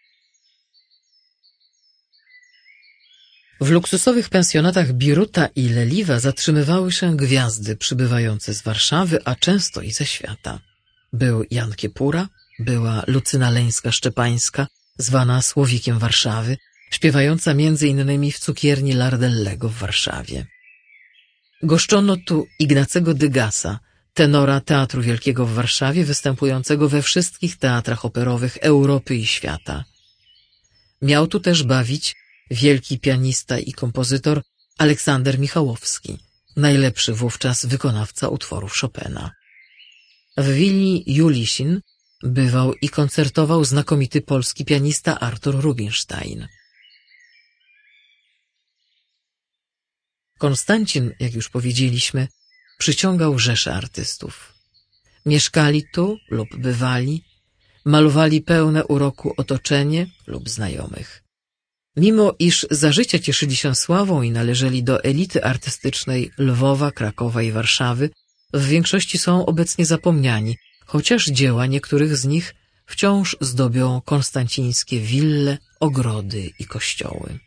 W luksusowych pensjonatach Biruta i Leliwa zatrzymywały się gwiazdy przybywające z Warszawy, a często i ze świata. Był Jan Kiepura, była Lucyna Leńska-Szczepańska, zwana Słowikiem Warszawy, śpiewająca m.in. w cukierni Lardellego w Warszawie. Goszczono tu Ignacego Dygasa, tenora Teatru Wielkiego w Warszawie, występującego we wszystkich teatrach operowych Europy i świata. Miał tu też bawić wielki pianista i kompozytor Aleksander Michałowski, najlepszy wówczas wykonawca utworów Chopina. W willi Julisin bywał i koncertował znakomity polski pianista Artur Rubinstein. Konstancin, jak już powiedzieliśmy, przyciągał rzesze artystów. Mieszkali tu lub bywali, malowali pełne uroku otoczenie lub znajomych. Mimo iż za życia cieszyli się sławą i należeli do elity artystycznej Lwowa, Krakowa i Warszawy, w większości są obecnie zapomniani, chociaż dzieła niektórych z nich wciąż zdobią konstancińskie wille, ogrody i kościoły.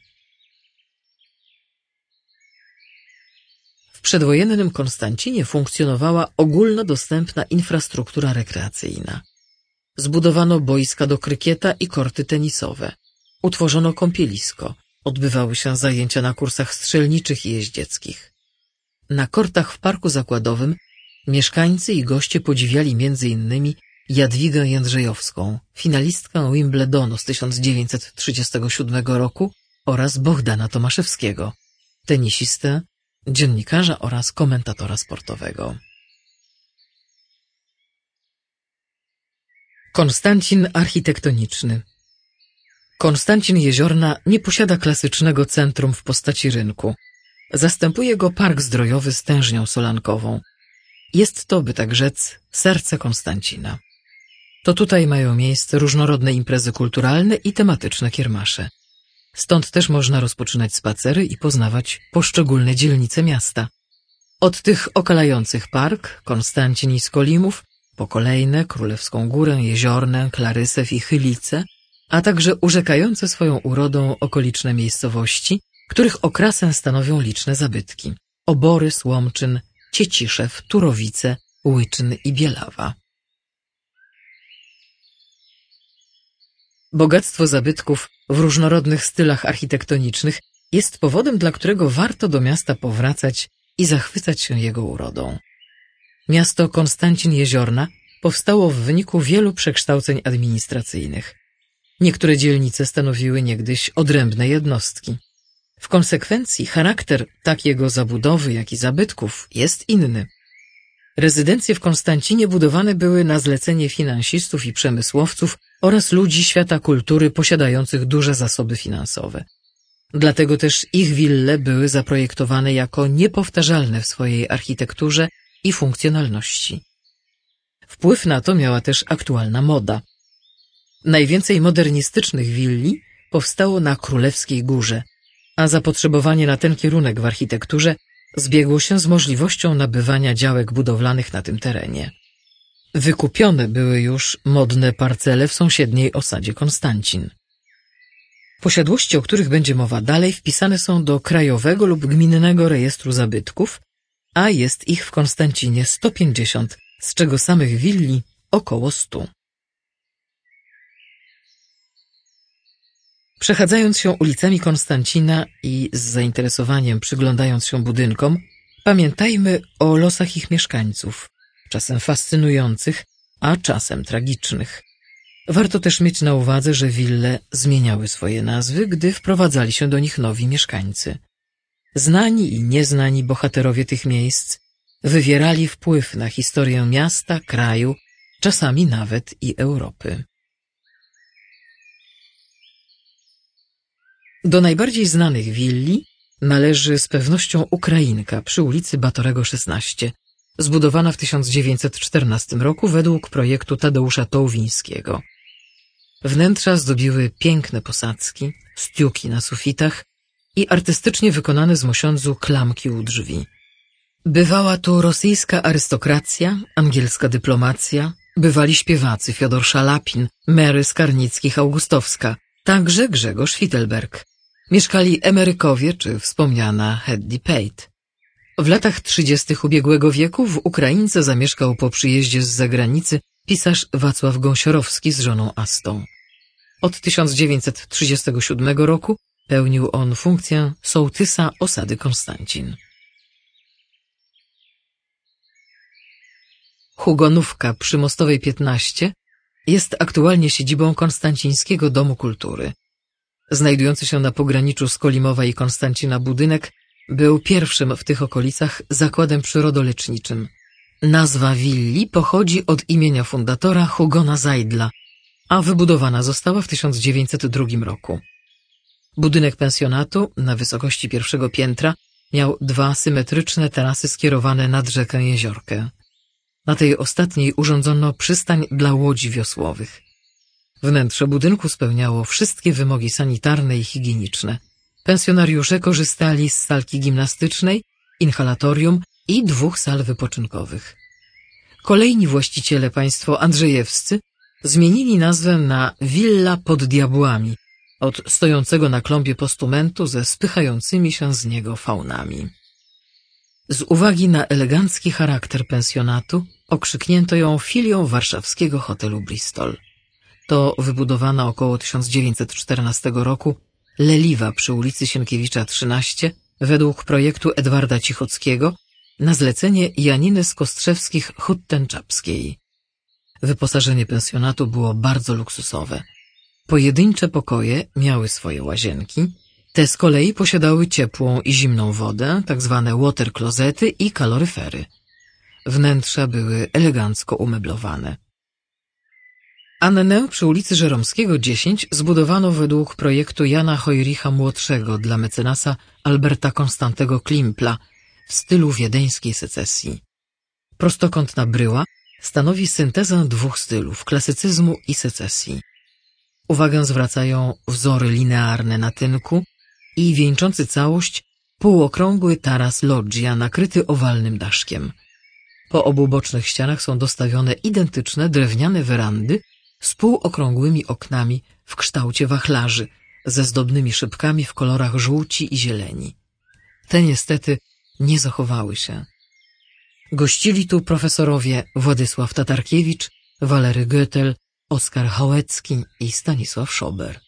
W przedwojennym Konstancinie funkcjonowała ogólnodostępna infrastruktura rekreacyjna. Zbudowano boiska do krykieta i korty tenisowe. Utworzono kąpielisko, odbywały się zajęcia na kursach strzelniczych i jeździeckich. Na kortach w Parku Zakładowym mieszkańcy i goście podziwiali m.in. Jadwigę Jędrzejowską, finalistkę Wimbledonu z 1937 roku oraz Bohdana Tomaszewskiego, tenisistę, dziennikarza oraz komentatora sportowego. Konstancin architektoniczny. Konstancin Jeziorna nie posiada klasycznego centrum w postaci rynku. Zastępuje go park zdrojowy z tężnią solankową. Jest to, by tak rzec, serce Konstancina. To tutaj mają miejsce różnorodne imprezy kulturalne i tematyczne kiermasze. Stąd też można rozpoczynać spacery i poznawać poszczególne dzielnice miasta. Od tych okalających park, Konstancin i Skolimów, po kolejne Królewską Górę, Jeziornę, Klarysew i Chylice, a także urzekające swoją urodą okoliczne miejscowości, których okrasę stanowią liczne zabytki: Oborys, Łomczyn, Cieciszew, Turowice, Łyczyn i Bielawa. Bogactwo zabytków w różnorodnych stylach architektonicznych jest powodem, dla którego warto do miasta powracać i zachwycać się jego urodą. Miasto Konstancin Jeziorna powstało w wyniku wielu przekształceń administracyjnych. Niektóre dzielnice stanowiły niegdyś odrębne jednostki. W konsekwencji charakter tak jego zabudowy, jak i zabytków jest inny. Rezydencje w Konstancinie budowane były na zlecenie finansistów i przemysłowców oraz ludzi świata kultury posiadających duże zasoby finansowe. Dlatego też ich wille były zaprojektowane jako niepowtarzalne w swojej architekturze i funkcjonalności. Wpływ na to miała też aktualna moda. Najwięcej modernistycznych willi powstało na Królewskiej Górze, a zapotrzebowanie na ten kierunek w architekturze zbiegło się z możliwością nabywania działek budowlanych na tym terenie. Wykupione były już modne parcele w sąsiedniej osadzie Konstancin. Posiadłości, o których będzie mowa dalej, wpisane są do krajowego lub gminnego rejestru zabytków, a jest ich w Konstancinie 150, z czego samych willi około 100. Przechadzając się ulicami Konstancina i z zainteresowaniem przyglądając się budynkom, pamiętajmy o losach ich mieszkańców, czasem fascynujących, a czasem tragicznych. Warto też mieć na uwadze, że wille zmieniały swoje nazwy, gdy wprowadzali się do nich nowi mieszkańcy. Znani i nieznani bohaterowie tych miejsc wywierali wpływ na historię miasta, kraju, czasami nawet i Europy. Do najbardziej znanych willi należy z pewnością Ukrainka przy ulicy Batorego 16, zbudowana w 1914 roku według projektu Tadeusza Tołwińskiego. Wnętrza zdobiły piękne posadzki, stiuki na sufitach i artystycznie wykonane z mosiądzu klamki u drzwi. Bywała tu rosyjska arystokracja, angielska dyplomacja, bywali śpiewacy Fiodor Szalapin, Mary Skarnickich-Augustowska, także Grzegorz Fittelberg. Mieszkali emerykowie czy wspomniana Hetty Pate. W latach 30. ubiegłego wieku w Ukraince zamieszkał po przyjeździe z zagranicy pisarz Wacław Gąsiorowski z żoną Astą. Od 1937 roku pełnił on funkcję sołtysa osady Konstancin. Hugonówka przy Mostowej 15 jest aktualnie siedzibą Konstancińskiego Domu Kultury. Znajdujący się na pograniczu Skolimowa i Konstancina budynek był pierwszym w tych okolicach zakładem przyrodoleczniczym. Nazwa willi pochodzi od imienia fundatora Hugona Zajdla, a wybudowana została w 1902 roku. Budynek pensjonatu na wysokości pierwszego piętra miał 2 symetryczne tarasy skierowane nad rzekę Jeziorkę. Na tej ostatniej urządzono przystań dla łodzi wiosłowych. Wnętrze budynku spełniało wszystkie wymogi sanitarne i higieniczne. Pensjonariusze korzystali z salki gimnastycznej, inhalatorium i 2 sal wypoczynkowych. Kolejni właściciele, państwo andrzejewscy, zmienili nazwę na Willa pod Diabłami od stojącego na klombie postumentu ze spychającymi się z niego faunami. Z uwagi na elegancki charakter pensjonatu okrzyknięto ją filią warszawskiego hotelu Bristol. To wybudowana około 1914 roku Leliwa przy ulicy Sienkiewicza 13 według projektu Edwarda Cichockiego na zlecenie Janiny z Kostrzewskich-Hutten-Czapskiej. Wyposażenie pensjonatu było bardzo luksusowe. Pojedyncze pokoje miały swoje łazienki, te z kolei posiadały ciepłą i zimną wodę, tak zwane water klozety i kaloryfery. Wnętrza były elegancko umeblowane. Annę przy ulicy Żeromskiego 10 zbudowano według projektu Jana Hojricha Młodszego dla mecenasa Alberta Konstantego Klimpla w stylu wiedeńskiej secesji. Prostokątna bryła stanowi syntezę 2 stylów, klasycyzmu i secesji. Uwagę zwracają wzory linearne na tynku i wieńczący całość półokrągły taras loggia nakryty owalnym daszkiem. Po obu bocznych ścianach są dostawione identyczne drewniane werandy z półokrągłymi oknami w kształcie wachlarzy, ze zdobnymi szybkami w kolorach żółci i zieleni. Te niestety nie zachowały się. Gościli tu profesorowie Władysław Tatarkiewicz, Walery Goethel, Oskar Hałecki i Stanisław Szober.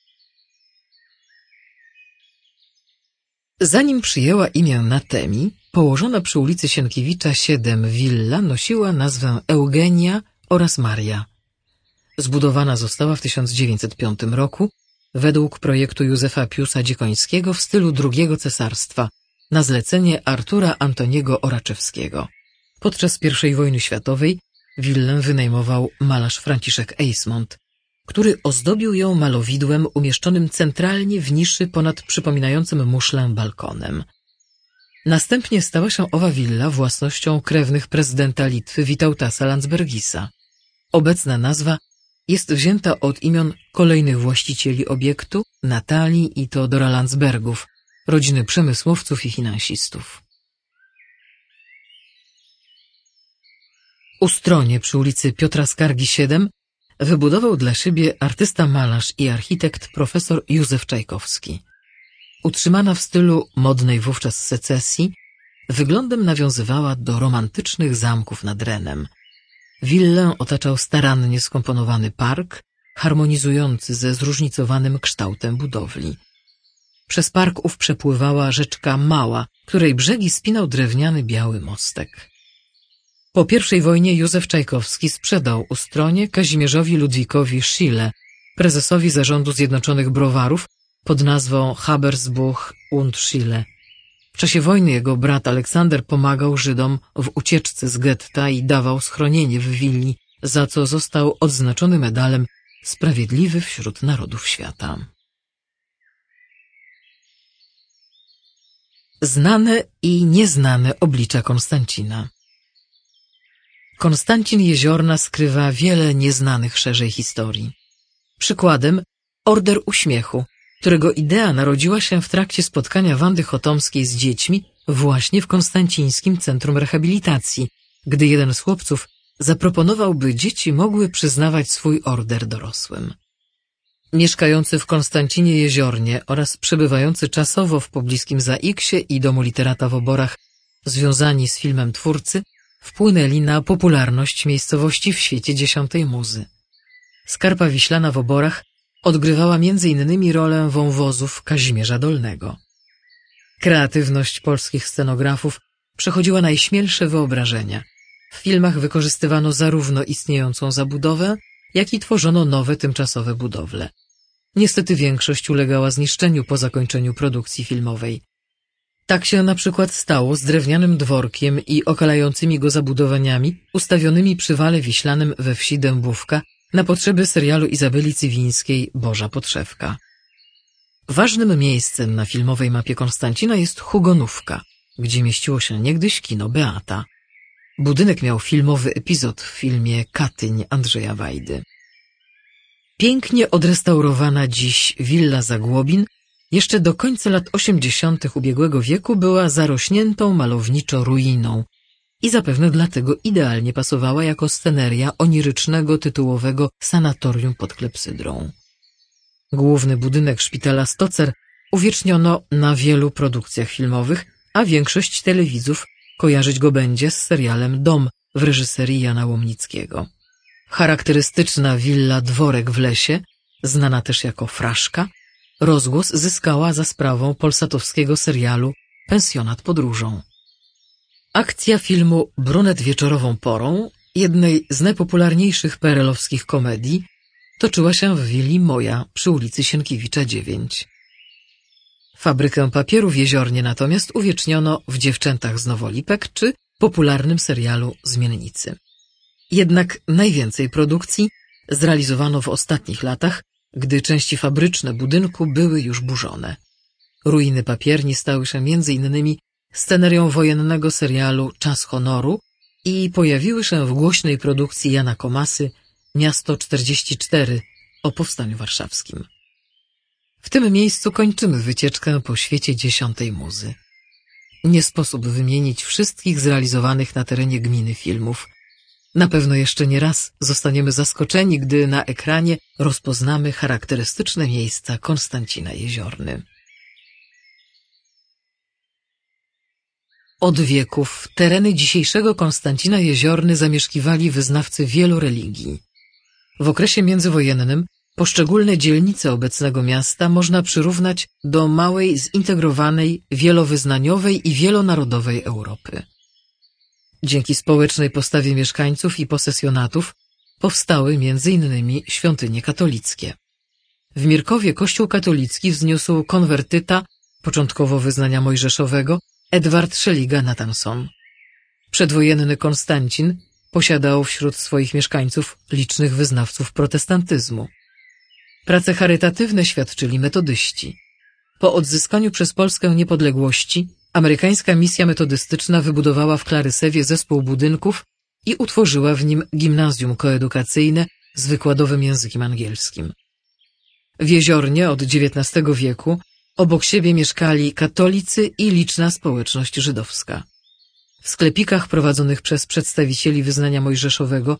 Zanim przyjęła imię Natemi, położona przy ulicy Sienkiewicza 7 willa nosiła nazwę Eugenia oraz Maria. Zbudowana została w 1905 roku według projektu Józefa Piusa Dziekońskiego w stylu II cesarstwa na zlecenie Artura Antoniego Oraczewskiego. Podczas I wojny światowej willę wynajmował malarz Franciszek Eismont, który ozdobił ją malowidłem umieszczonym centralnie w niszy ponad przypominającym muszlę balkonem. Następnie stała się owa willa własnością krewnych prezydenta Litwy Witautasa Landsbergisa. Obecna nazwa jest wzięta od imion kolejnych właścicieli obiektu, Natalii i Teodora Landsbergów, rodziny przemysłowców i finansistów. U Stronie przy ulicy Piotra Skargi 7 wybudował dla siebie artysta malarz i architekt profesor Józef Czajkowski. Utrzymana w stylu modnej wówczas secesji, wyglądem nawiązywała do romantycznych zamków nad Renem. Willę otaczał starannie skomponowany park, harmonizujący ze zróżnicowanym kształtem budowli. Przez park ów przepływała rzeczka Mała, której brzegi spinał drewniany biały mostek. Po I wojnie Józef Czajkowski sprzedał Ustronie Kazimierzowi Ludwikowi Schiele, prezesowi zarządu Zjednoczonych Browarów, pod nazwą Habsburg und Schiele. W czasie wojny jego brat Aleksander pomagał Żydom w ucieczce z getta i dawał schronienie w willi, za co został odznaczony medalem Sprawiedliwy wśród Narodów Świata. Znane i nieznane oblicza Konstancina. Konstancin Jeziorna skrywa wiele nieznanych szerzej historii. Przykładem Order Uśmiechu, którego idea narodziła się w trakcie spotkania Wandy Chotomskiej z dziećmi właśnie w Konstancińskim Centrum Rehabilitacji, gdy jeden z chłopców zaproponował, by dzieci mogły przyznawać swój order dorosłym. Mieszkający w Konstancinie Jeziornie oraz przebywający czasowo w pobliskim Zaiksie i Domu Literata w Oborach związani z filmem twórcy wpłynęli na popularność miejscowości w świecie dziesiątej muzy. Skarpa Wiślana w Oborach odgrywała m.in. rolę wąwozów Kazimierza Dolnego. Kreatywność polskich scenografów przechodziła najśmielsze wyobrażenia. W filmach wykorzystywano zarówno istniejącą zabudowę, jak i tworzono nowe tymczasowe budowle. Niestety większość ulegała zniszczeniu po zakończeniu produkcji filmowej. Tak się na przykład stało z drewnianym dworkiem i okalającymi go zabudowaniami ustawionymi przy wale wiślanym we wsi Dębówka na potrzeby serialu Izabeli Cywińskiej Boża Podszewka. Ważnym miejscem na filmowej mapie Konstancina jest Hugonówka, gdzie mieściło się niegdyś kino Beata. Budynek miał filmowy epizod w filmie Katyń Andrzeja Wajdy. Pięknie odrestaurowana dziś willa Zagłobin jeszcze do końca lat 80. ubiegłego wieku była zarośniętą malowniczo ruiną i zapewne dlatego idealnie pasowała jako sceneria onirycznego tytułowego sanatorium pod klepsydrą. Główny budynek szpitala Stocer uwieczniono na wielu produkcjach filmowych, a większość telewidzów kojarzyć go będzie z serialem Dom w reżyserii Jana Łomnickiego. Charakterystyczna willa Dworek w lesie, znana też jako Fraszka, rozgłos zyskała za sprawą polsatowskiego serialu Pensjonat podróżą. Akcja filmu Brunet wieczorową porą, jednej z najpopularniejszych PRL-owskich komedii, toczyła się w willi Moja przy ulicy Sienkiewicza 9. Fabrykę papieru w Jeziornie natomiast uwieczniono w Dziewczętach z Nowolipek czy popularnym serialu Zmiennicy. Jednak najwięcej produkcji zrealizowano w ostatnich latach, gdy części fabryczne budynku były już burzone. Ruiny papierni stały się m.in. scenerią wojennego serialu Czas honoru i pojawiły się w głośnej produkcji Jana Komasy Miasto 44 o powstaniu warszawskim. W tym miejscu kończymy wycieczkę po świecie dziesiątej muzy. Nie sposób wymienić wszystkich zrealizowanych na terenie gminy filmów. Na pewno jeszcze nie raz zostaniemy zaskoczeni, gdy na ekranie rozpoznamy charakterystyczne miejsca Konstancina Jeziorny. Od wieków tereny dzisiejszego Konstancina Jeziorny zamieszkiwali wyznawcy wielu religii. W okresie międzywojennym poszczególne dzielnice obecnego miasta można przyrównać do małej, zintegrowanej, wielowyznaniowej i wielonarodowej Europy. Dzięki społecznej postawie mieszkańców i posesjonatów powstały m.in. świątynie katolickie. W Mirkowie kościół katolicki wzniósł konwertyta, początkowo wyznania mojżeszowego, Edward Szeliga-Natanson. Przedwojenny Konstancin posiadał wśród swoich mieszkańców licznych wyznawców protestantyzmu. Prace charytatywne świadczyli metodyści. Po odzyskaniu przez Polskę niepodległości amerykańska misja metodystyczna wybudowała w Klarysewie zespół budynków i utworzyła w nim gimnazjum koedukacyjne z wykładowym językiem angielskim. W Jeziornie od XIX wieku obok siebie mieszkali katolicy i liczna społeczność żydowska. W sklepikach prowadzonych przez przedstawicieli wyznania mojżeszowego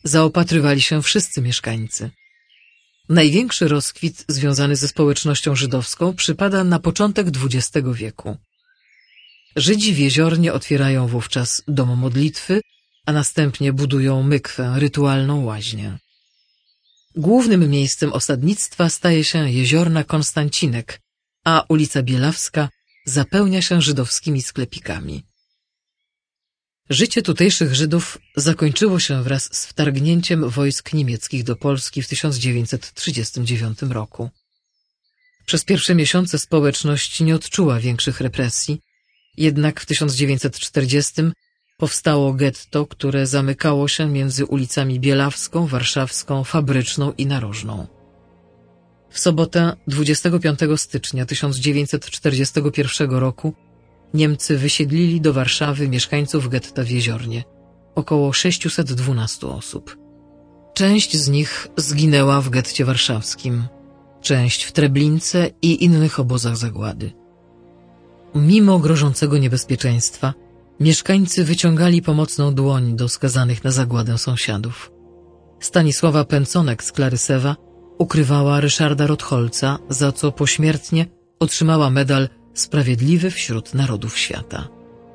zaopatrywali się wszyscy mieszkańcy. Największy rozkwit związany ze społecznością żydowską przypada na początek XX wieku. Żydzi w Jeziornie otwierają wówczas dom modlitwy, a następnie budują mykwę, rytualną łaźnię. Głównym miejscem osadnictwa staje się Jeziorna Konstancinek, a ulica Bielawska zapełnia się żydowskimi sklepikami. Życie tutejszych Żydów zakończyło się wraz z wtargnięciem wojsk niemieckich do Polski w 1939 roku. Przez pierwsze miesiące społeczność nie odczuła większych represji, jednak w 1940 powstało getto, które zamykało się między ulicami Bielawską, Warszawską, Fabryczną i Narożną. W sobotę 25 stycznia 1941 roku Niemcy wysiedlili do Warszawy mieszkańców getta w Jeziornie, około 612 osób. Część z nich zginęła w getcie warszawskim, część w Treblince i innych obozach zagłady. Mimo grożącego niebezpieczeństwa, mieszkańcy wyciągali pomocną dłoń do skazanych na zagładę sąsiadów. Stanisława Pęconek z Klarysewa ukrywała Ryszarda Rotholca, za co pośmiertnie otrzymała medal Sprawiedliwy wśród Narodów Świata.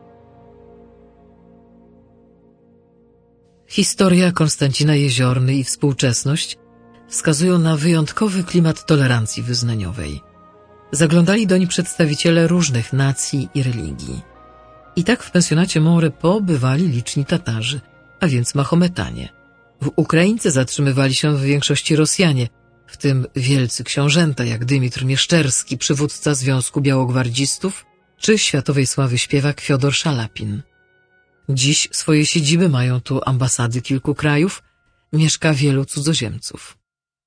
Historia Konstancina Jeziorny i współczesność wskazują na wyjątkowy klimat tolerancji wyznaniowej. Zaglądali doń przedstawiciele różnych nacji i religii. I tak w pensjonacie Montrepos bywali liczni Tatarzy, a więc Mahometanie. W Ukraińce zatrzymywali się w większości Rosjanie, w tym wielcy książęta jak Dymitr Mieszczerski, przywódca Związku Białogwardzistów, czy światowej sławy śpiewak Fiodor Szalapin. Dziś swoje siedziby mają tu ambasady kilku krajów, mieszka wielu cudzoziemców.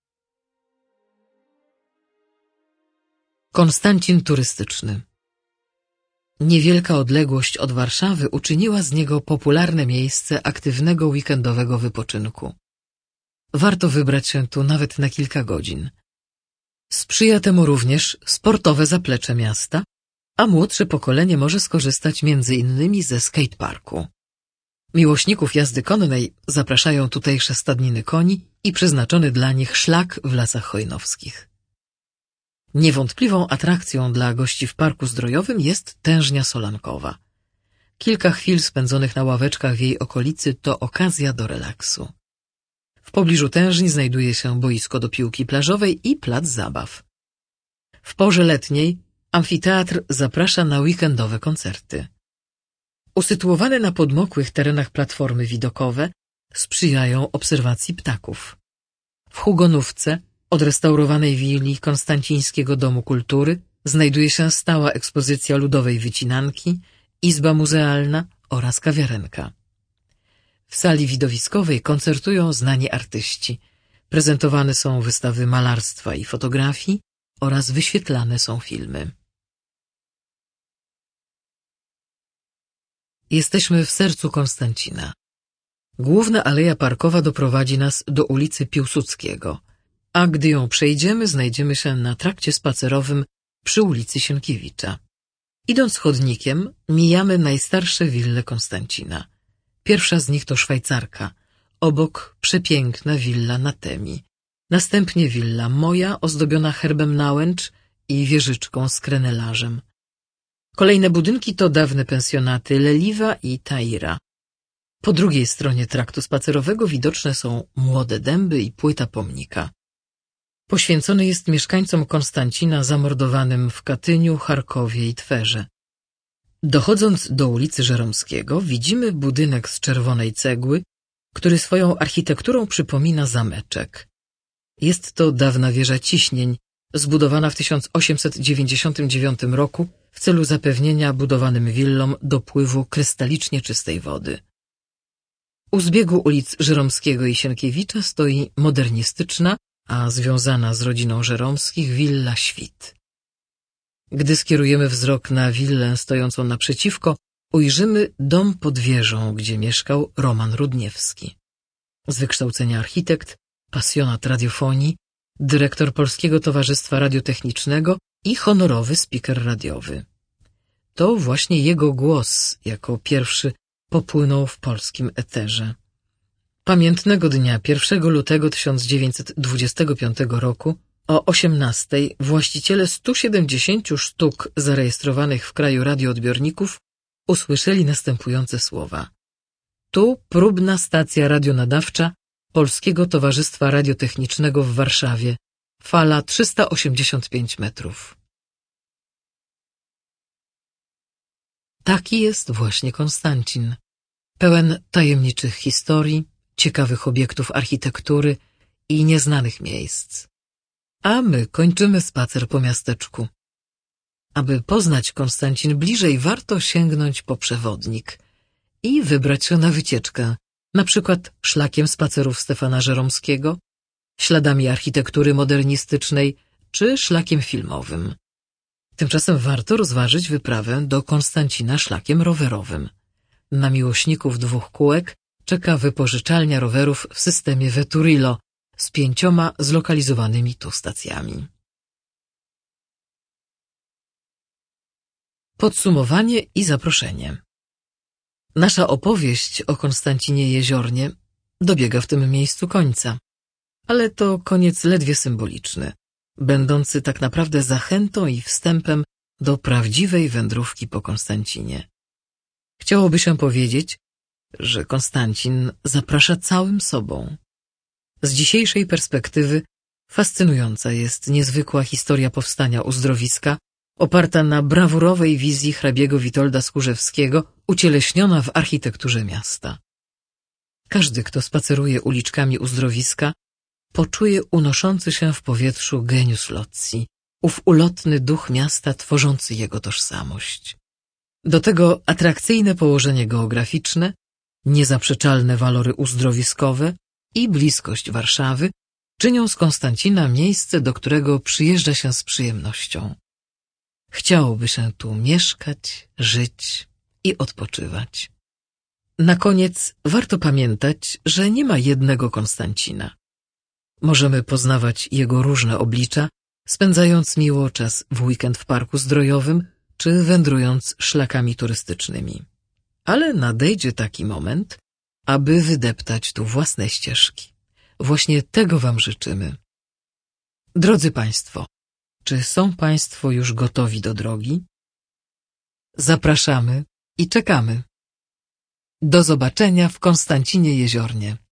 Konstancin turystyczny. Niewielka odległość od Warszawy uczyniła z niego popularne miejsce aktywnego weekendowego wypoczynku. Warto wybrać się tu nawet na kilka godzin. Sprzyja temu również sportowe zaplecze miasta, a młodsze pokolenie może skorzystać m.in. ze skateparku. Miłośników jazdy konnej zapraszają tutejsze stadniny koni i przeznaczony dla nich szlak w Lasach Chojnowskich. Niewątpliwą atrakcją dla gości w parku zdrojowym jest tężnia solankowa. Kilka chwil spędzonych na ławeczkach w jej okolicy to okazja do relaksu. W pobliżu tężni znajduje się boisko do piłki plażowej i plac zabaw. W porze letniej amfiteatr zaprasza na weekendowe koncerty. Usytuowane na podmokłych terenach platformy widokowe sprzyjają obserwacji ptaków. W Hugonówce, odrestaurowanej willi Konstancińskiego Domu Kultury, znajduje się stała ekspozycja ludowej wycinanki, izba muzealna oraz kawiarenka. W sali widowiskowej koncertują znani artyści. Prezentowane są wystawy malarstwa i fotografii oraz wyświetlane są filmy. Jesteśmy w sercu Konstancina. Główna aleja parkowa doprowadzi nas do ulicy Piłsudskiego, a gdy ją przejdziemy, znajdziemy się na trakcie spacerowym przy ulicy Sienkiewicza. Idąc chodnikiem, mijamy najstarsze wille Konstancina. Pierwsza z nich to Szwajcarka, obok przepiękna willa Natemi, następnie willa Moja ozdobiona herbem Nałęcz i wieżyczką z krenelarzem. Kolejne budynki to dawne pensjonaty Leliwa i Taira. Po drugiej stronie traktu spacerowego widoczne są młode dęby i płyta pomnika. Poświęcony jest mieszkańcom Konstancina zamordowanym w Katyniu, Charkowie i Twerze. Dochodząc do ulicy Żeromskiego widzimy budynek z czerwonej cegły, który swoją architekturą przypomina zameczek. Jest to dawna wieża ciśnień, zbudowana w 1899 roku w celu zapewnienia budowanym willom dopływu krystalicznie czystej wody. U zbiegu ulic Żeromskiego i Sienkiewicza stoi modernistyczna, a związana z rodziną Żeromskich willa Świt. Gdy skierujemy wzrok na willę stojącą naprzeciwko, ujrzymy dom pod wieżą, gdzie mieszkał Roman Rudniewski. Z wykształcenia architekt, pasjonat radiofonii, dyrektor Polskiego Towarzystwa Radiotechnicznego i honorowy spiker radiowy. To właśnie jego głos jako pierwszy popłynął w polskim eterze. Pamiętnego dnia 1 lutego 1925 roku o 18 właściciele 170 sztuk zarejestrowanych w kraju radioodbiorników usłyszeli następujące słowa. Tu próbna stacja radionadawcza Polskiego Towarzystwa Radiotechnicznego w Warszawie. Fala 385 metrów. Taki jest właśnie Konstancin. Pełen tajemniczych historii, ciekawych obiektów architektury i nieznanych miejsc. A my kończymy spacer po miasteczku. Aby poznać Konstancin bliżej, warto sięgnąć po przewodnik i wybrać się na wycieczkę, na przykład szlakiem spacerów Stefana Żeromskiego, śladami architektury modernistycznej czy szlakiem filmowym. Tymczasem warto rozważyć wyprawę do Konstancina szlakiem rowerowym. Na miłośników dwóch kółek czeka wypożyczalnia rowerów w systemie Veturillo z 5 zlokalizowanymi tu stacjami. Podsumowanie i zaproszenie. Nasza opowieść o Konstancinie Jeziornie dobiega w tym miejscu końca, ale to koniec ledwie symboliczny, będący tak naprawdę zachętą i wstępem do prawdziwej wędrówki po Konstancinie. Chciałoby się powiedzieć, że Konstancin zaprasza całym sobą. Z dzisiejszej perspektywy fascynująca jest niezwykła historia powstania uzdrowiska, oparta na brawurowej wizji hrabiego Witolda Skórzewskiego, ucieleśniona w architekturze miasta. Każdy, kto spaceruje uliczkami uzdrowiska, poczuje unoszący się w powietrzu genius loci, ów ulotny duch miasta tworzący jego tożsamość. Do tego atrakcyjne położenie geograficzne, niezaprzeczalne walory uzdrowiskowe i bliskość Warszawy czynią z Konstancina miejsce, do którego przyjeżdża się z przyjemnością. Chciałoby się tu mieszkać, żyć i odpoczywać. Na koniec warto pamiętać, że nie ma jednego Konstancina. Możemy poznawać jego różne oblicza, spędzając miło czas w weekend w parku zdrojowym czy wędrując szlakami turystycznymi. Ale nadejdzie taki moment, aby wydeptać tu własne ścieżki. Właśnie tego wam życzymy. Drodzy Państwo, czy są Państwo już gotowi do drogi? Zapraszamy i czekamy. Do zobaczenia w Konstancinie Jeziornie.